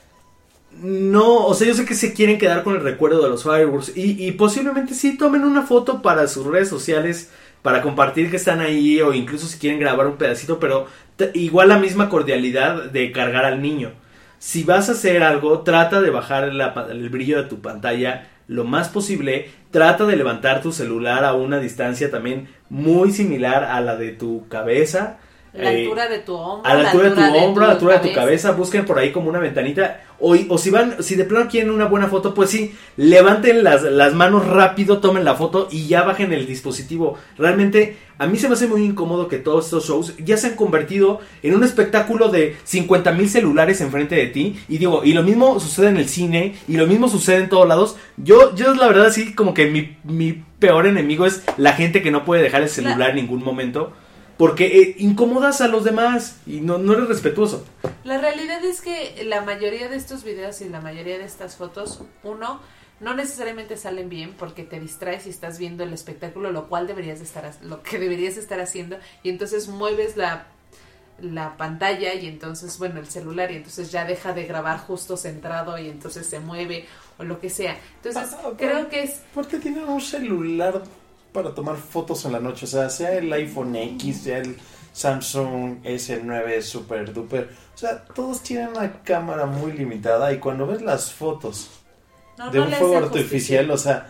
no, o sea, yo sé que se quieren quedar con el recuerdo de los fireworks. Y, y posiblemente sí tomen una foto para sus redes sociales, para compartir que están ahí, o incluso si quieren grabar un pedacito, pero t- igual la misma cordialidad de cargar al niño. Si vas a hacer algo, trata de bajar la pa- el brillo de tu pantalla lo más posible. Trata de levantar tu celular a una distancia también muy similar a la de tu cabeza. La Eh, altura de tu hombro. a la altura de tu hombro, a la altura de tu cabeza. cabeza, busquen por ahí como una ventanita. O, o si van, si de plano quieren una buena foto, pues sí, levanten las, las manos rápido, tomen la foto y ya bajen el dispositivo. Realmente, a mí se me hace muy incómodo que todos estos shows ya se han convertido en un espectáculo de cincuenta mil celulares enfrente de ti. Y digo, y lo mismo sucede en el cine, y lo mismo sucede en todos lados. Yo, yo la verdad sí, como que mi, mi peor enemigo es la gente que no puede dejar el celular en ningún momento. Porque eh, incomodas a los demás y no, no eres respetuoso. La realidad es que la mayoría de estos videos y la mayoría de estas fotos, uno, no necesariamente salen bien porque te distraes y estás viendo el espectáculo, lo cual deberías de estar, lo que deberías estar haciendo, y entonces mueves la, la pantalla y entonces, bueno, el celular, y entonces ya deja de grabar justo centrado y entonces se mueve o lo que sea. Entonces, Ah, ok. creo que es... ¿Por qué tienen un celular para tomar fotos en la noche? O sea, sea el iPhone X, sea el Samsung ese nueve Super Duper. O sea, todos tienen una cámara muy limitada y cuando ves las fotos No, de no un le fuego hace artificial, justicia. o sea,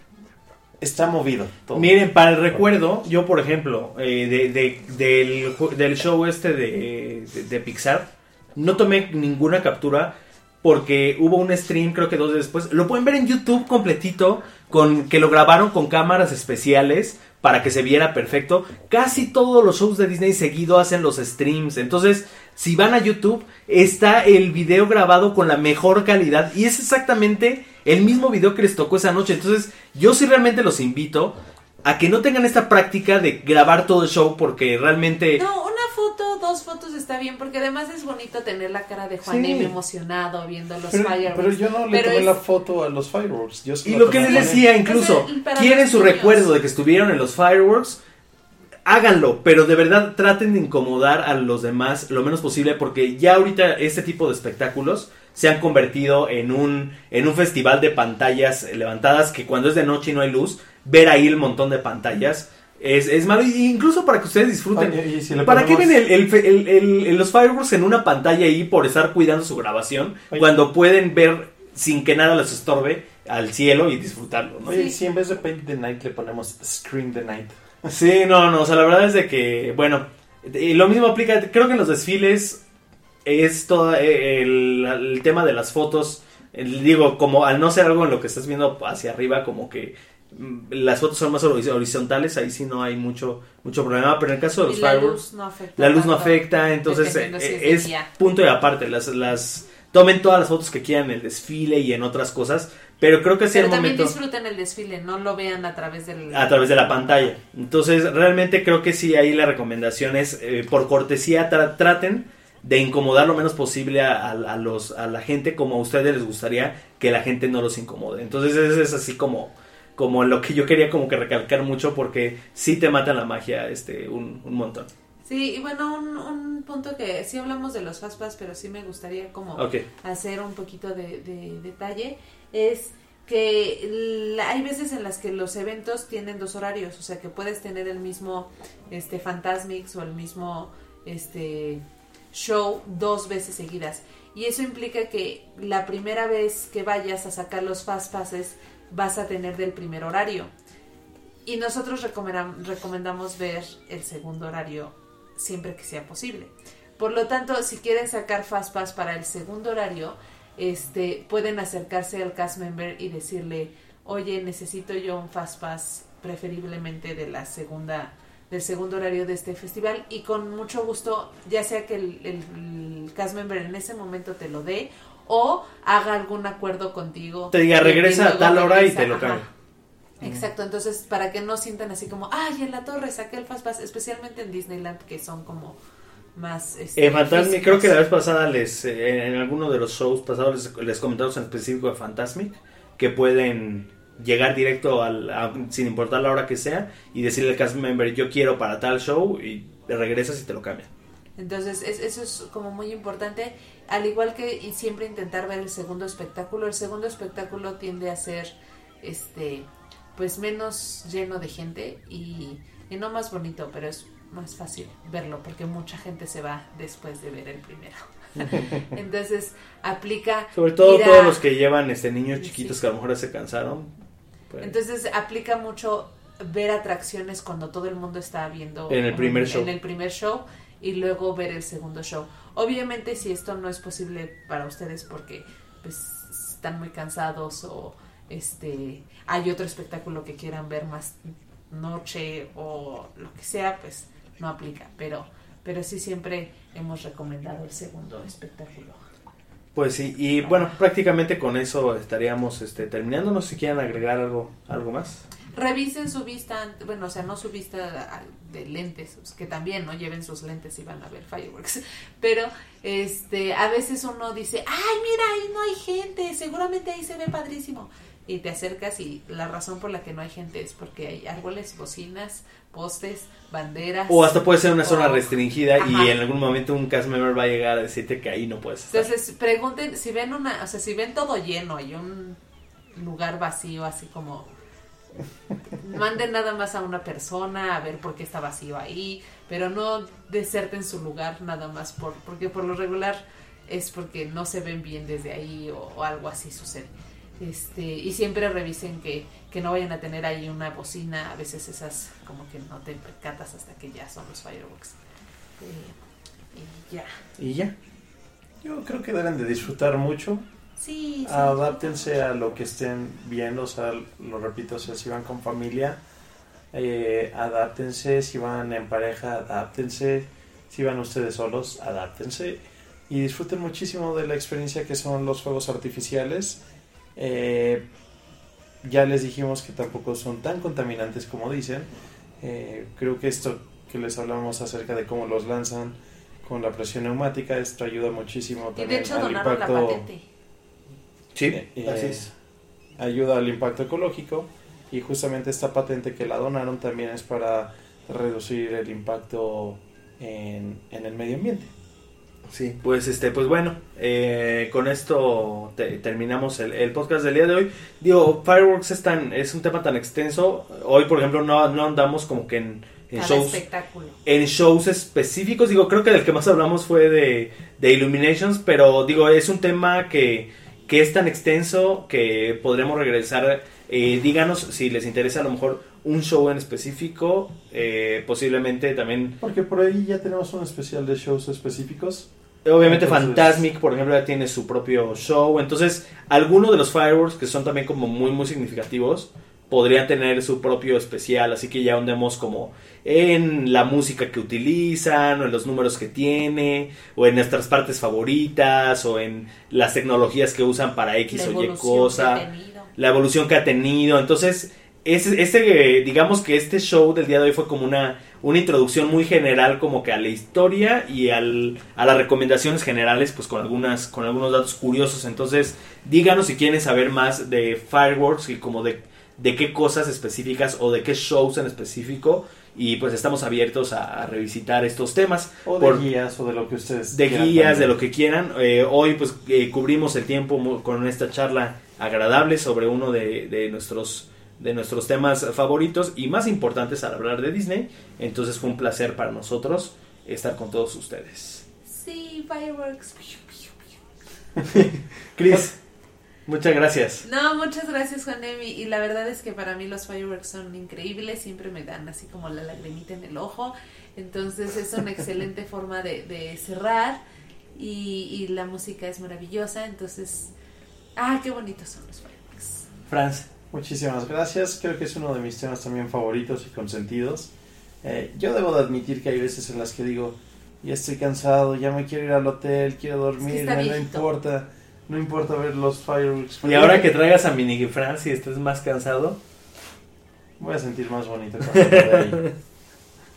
está movido todo. Miren, para el recuerdo, yo por ejemplo, eh, de, de- del, ju- del show este de, de, de Pixar, no tomé ninguna captura porque hubo un stream, creo que dos días después. Lo pueden ver en YouTube completito, con que lo grabaron con cámaras especiales para que se viera perfecto. Casi todos los shows de Disney seguido hacen los streams. Entonces, si van a YouTube, está el video grabado con la mejor calidad y es exactamente el mismo video que les tocó esa noche. Entonces, yo sí realmente los invito a que no tengan esta práctica de grabar todo el show porque realmente... No, una foto, dos fotos está bien, porque además es bonito tener la cara de Juan Sí. M emocionado viendo los Pero, fireworks. pero yo no le Pero tomé es- la foto a los fireworks. Yo se Y la lo que tomé les a él. decía, incluso, Pues, eh, para quieren los su niños. recuerdo de que estuvieron en los fireworks, háganlo, pero de verdad traten de incomodar a los demás lo menos posible, porque ya ahorita este tipo de espectáculos se han convertido en un, en un festival de pantallas levantadas, que cuando es de noche y no hay luz, ver ahí el montón de pantallas es, es malo, y incluso para que ustedes disfruten. Oye, y si le ¿Para qué ponemos- ven el, el, el- el- el- los fireworks en una pantalla ahí por estar cuidando su grabación, Oye. cuando pueden ver sin que nada les estorbe al cielo y disfrutarlo, ¿no? Oye, Sí. si en vez de Paint the Night le ponemos Scream the Night. Sí, no, no, o sea, la verdad es de que, bueno, y lo mismo aplica, creo que en los desfiles es todo el, el tema de las fotos, el- digo, como al no ser algo en lo que estás viendo hacia arriba, como que mm, las fotos son más horiz- horizontales, ahí sí no hay mucho mucho problema, pero en el caso de los Y la fireworks, luz no afecta. la luz no tanto, afecta, entonces dependiendo eh, si es de es día. punto y aparte, las, las tomen todas las fotos que quieran en el desfile y en otras cosas, pero creo que sí Pero el también momento... disfruten el desfile, no lo vean a través del... a través de la pantalla. Entonces, realmente creo que sí, ahí la recomendación es, eh, por cortesía, tra- traten de incomodar lo menos posible a, a- a los, a la gente como a ustedes les gustaría que la gente no los incomode. Entonces, eso es así como, como lo que yo quería como que recalcar mucho, porque sí te matan la magia este un, un montón. Sí, y bueno, un, un punto que sí hablamos de los fastpass, pero sí me gustaría como Ok. hacer un poquito de, de detalle, es que la- hay veces en las que los eventos tienen dos horarios, o sea que puedes tener el mismo este Fantasmics o el mismo este show dos veces seguidas, y eso implica que la primera vez que vayas a sacar los fastpasses vas a tener del primer horario, y nosotros recomendam- recomendamos ver el segundo horario siempre que sea posible. Por lo tanto, si quieren sacar fastpass para el segundo horario, este, pueden acercarse al cast member y decirle, oye, necesito yo un fastpass preferiblemente de la segunda, del segundo horario de este festival, y con mucho gusto, ya sea que el, el, el cast member en ese momento te lo dé o haga algún acuerdo contigo. Te diga, y- y regresa a luego tal hora y regresa, te lo ajá. cambia. Exacto, entonces para que no sientan así como, ay, en la torre saqué el fastpass, especialmente en Disneyland, que son como más este, En Fantasmic, físicos. creo que la vez pasada les eh, en alguno de los shows pasados les, les comentamos en específico de Fantasmic que pueden llegar directo al, a, sin importar la hora que sea y decirle al cast member yo quiero para tal show y te regresas y te lo cambian. Entonces es, eso es como muy importante, al igual que y siempre intentar ver el segundo espectáculo. El segundo espectáculo tiende a ser este pues menos lleno de gente y, y no más bonito, pero es más fácil verlo porque mucha gente se va después de ver el primero. Entonces aplica Sobre todo ir a- todos los que llevan este niños chiquitos Sí. que a lo mejor se cansaron. Pues, Entonces aplica mucho ver atracciones cuando todo el mundo está viendo En el primer show. en el primer show y luego ver el segundo show. Obviamente si esto no es posible para ustedes porque pues están muy cansados o este hay otro espectáculo que quieran ver más noche o lo que sea, pues no aplica, pero pero sí siempre hemos recomendado el segundo espectáculo. pues sí, y bueno, prácticamente con eso estaríamos este, terminando. No sé si quieren agregar algo, algo más. Revisen su vista, bueno, o sea, no su vista de lentes, que también no lleven sus lentes y van a ver fireworks, pero este, a veces uno dice, ay, mira, ahí no hay gente, seguramente ahí se ve padrísimo, y te acercas y la razón por la que no hay gente es porque hay árboles, bocinas, postes, banderas. O hasta puede ser una zona o- restringida Ajá. y en algún momento un cast member va a llegar a decirte que ahí no puedes estar. Entonces pregunten, si ven una, o sea, si ven todo lleno y un lugar vacío así como manden nada más a una persona a ver por qué está vacío ahí, pero no deserten su lugar nada más por porque por lo regular es porque no se ven bien desde ahí o, o algo así sucede. Este, y siempre revisen que, que no vayan a tener ahí una bocina, a veces esas como que no te percatas hasta que ya son los fireworks. Eh, y ya. Y ya. Yo creo que deben de disfrutar mucho. Sí, sí. Adáptense a lo que estén viendo, o sea, lo repito, o sea, si van con familia, eh, adáptense, si van en pareja, adáptense, si van ustedes solos, adáptense y disfruten muchísimo de la experiencia que son los fuegos artificiales. Eh, ya les dijimos que tampoco son tan contaminantes como dicen. Eh, creo que esto que les hablamos acerca de cómo los lanzan con la presión neumática, esto ayuda muchísimo Y también de hecho al donaron impacto. la patente. Sí, Eh, así es. Ayuda al impacto ecológico y justamente esta patente que la donaron también es para reducir el impacto en, en el medio ambiente. Sí, pues este, pues bueno, eh, con esto te- terminamos el, el podcast del día de hoy. Digo, fireworks es tan, es un tema tan extenso. Hoy, por ejemplo, no, no andamos como que en, en Cada shows, espectáculo. en shows específicos. Digo, creo que del que más hablamos fue de, de Illuminations, pero digo, es un tema que, que es tan extenso que podremos regresar. Eh, díganos si les interesa a lo mejor un show en específico, eh, posiblemente también. Porque por ahí ya tenemos un especial de shows específicos. Obviamente Entonces- Fantasmic, por ejemplo, ya tiene su propio show. Entonces, algunos de los fireworks que son también como muy, muy significativos podrían tener su propio especial. Así que ya andemos como en la música que utilizan, o en los números que tiene, o en nuestras partes favoritas, o en las tecnologías que usan para X La o Y evolución cosa. que ha tenido. La evolución que ha tenido. Entonces, ese, ese, digamos que este show del día de hoy fue como una, una introducción muy general como que a la historia y al, a las recomendaciones generales, pues con algunas, con algunos datos curiosos. Entonces, díganos si quieren saber más de fireworks y como de, de qué cosas específicas o de qué shows en específico. Y pues estamos abiertos a, a revisitar estos temas. O de Por- guías o de lo que ustedes de quieran guías, también. de lo que quieran. Eh, hoy pues eh, cubrimos el tiempo mu- con esta charla agradable sobre uno de, de nuestros de nuestros temas favoritos y más importantes al hablar de Disney. Entonces fue un placer para nosotros estar con todos ustedes. Sí, fireworks. Chris, muchas gracias. No, muchas gracias, Juan Emi. Y la verdad es que para mí los fireworks son increíbles. Siempre me dan así como la lagrimita en el ojo. Entonces es una excelente forma de, de cerrar. Y, y la música es maravillosa. Entonces, ah, qué bonitos son los fireworks. Franz. Muchísimas gracias, creo que es uno de mis temas también favoritos y consentidos. Eh, yo debo de admitir que hay veces en las que digo, ya estoy cansado, ya me quiero ir al hotel, quiero dormirme, está no viejito. importa, no importa ver los fireworks. Y ahora que traigas a Mini Franz y estés más cansado. Voy a sentir más bonito cuando esté ahí.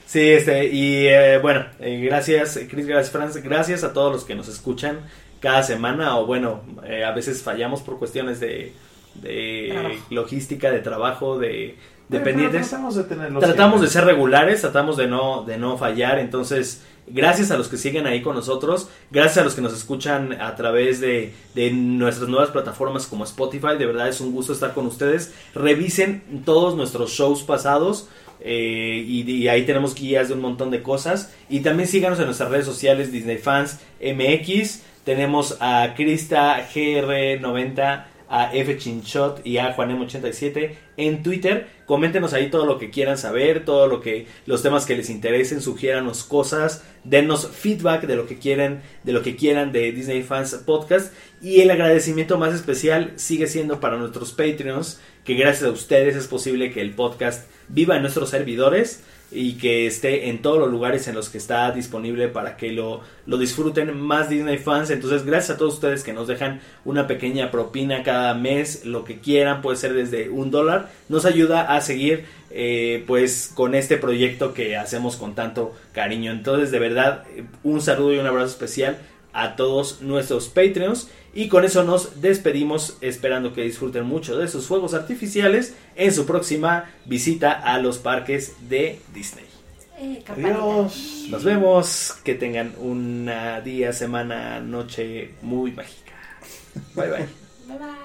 Sí, este, y eh, bueno, eh, gracias, Chris, gracias, Franz, gracias a todos los que nos escuchan cada semana, o bueno, eh, a veces fallamos por cuestiones de, de Trabajo. logística, de trabajo, de Pero dependientes. tratamos de tenerlo Tratamos de siempre. ser regulares, tratamos de no, de no fallar, entonces gracias a los que siguen ahí con nosotros, gracias a los que nos escuchan a través de, de nuestras nuevas plataformas como Spotify, de verdad es un gusto estar con ustedes, revisen todos nuestros shows pasados, eh, y, y ahí tenemos guías de un montón de cosas, y también síganos en nuestras redes sociales Disney Fans M X, tenemos a Krista G R noventa, a F Chinchot y a Juanem ochenta y siete en Twitter. Coméntenos ahí todo lo que quieran saber, todo lo que los temas que les interesen, sugiéranos cosas, dennos feedback de lo que quieran, de lo que quieran de Disney Fans Podcast. Y el agradecimiento más especial sigue siendo para nuestros Patreons, que gracias a ustedes es posible que el podcast viva en nuestros servidores y que esté en todos los lugares en los que está disponible para que lo, lo disfruten más Disney fans. Entonces gracias a todos ustedes que nos dejan una pequeña propina cada mes, lo que quieran, puede ser desde un dólar, nos ayuda a seguir eh, pues con este proyecto que hacemos con tanto cariño. Entonces de verdad un saludo y un abrazo especial a todos nuestros Patreons. Y con eso nos despedimos, esperando que disfruten mucho de sus fuegos artificiales en su próxima visita a los parques de Disney. Eh, campanita. Adiós. Nos vemos, que tengan una día, semana, noche muy mágica. Bye bye. Bye bye.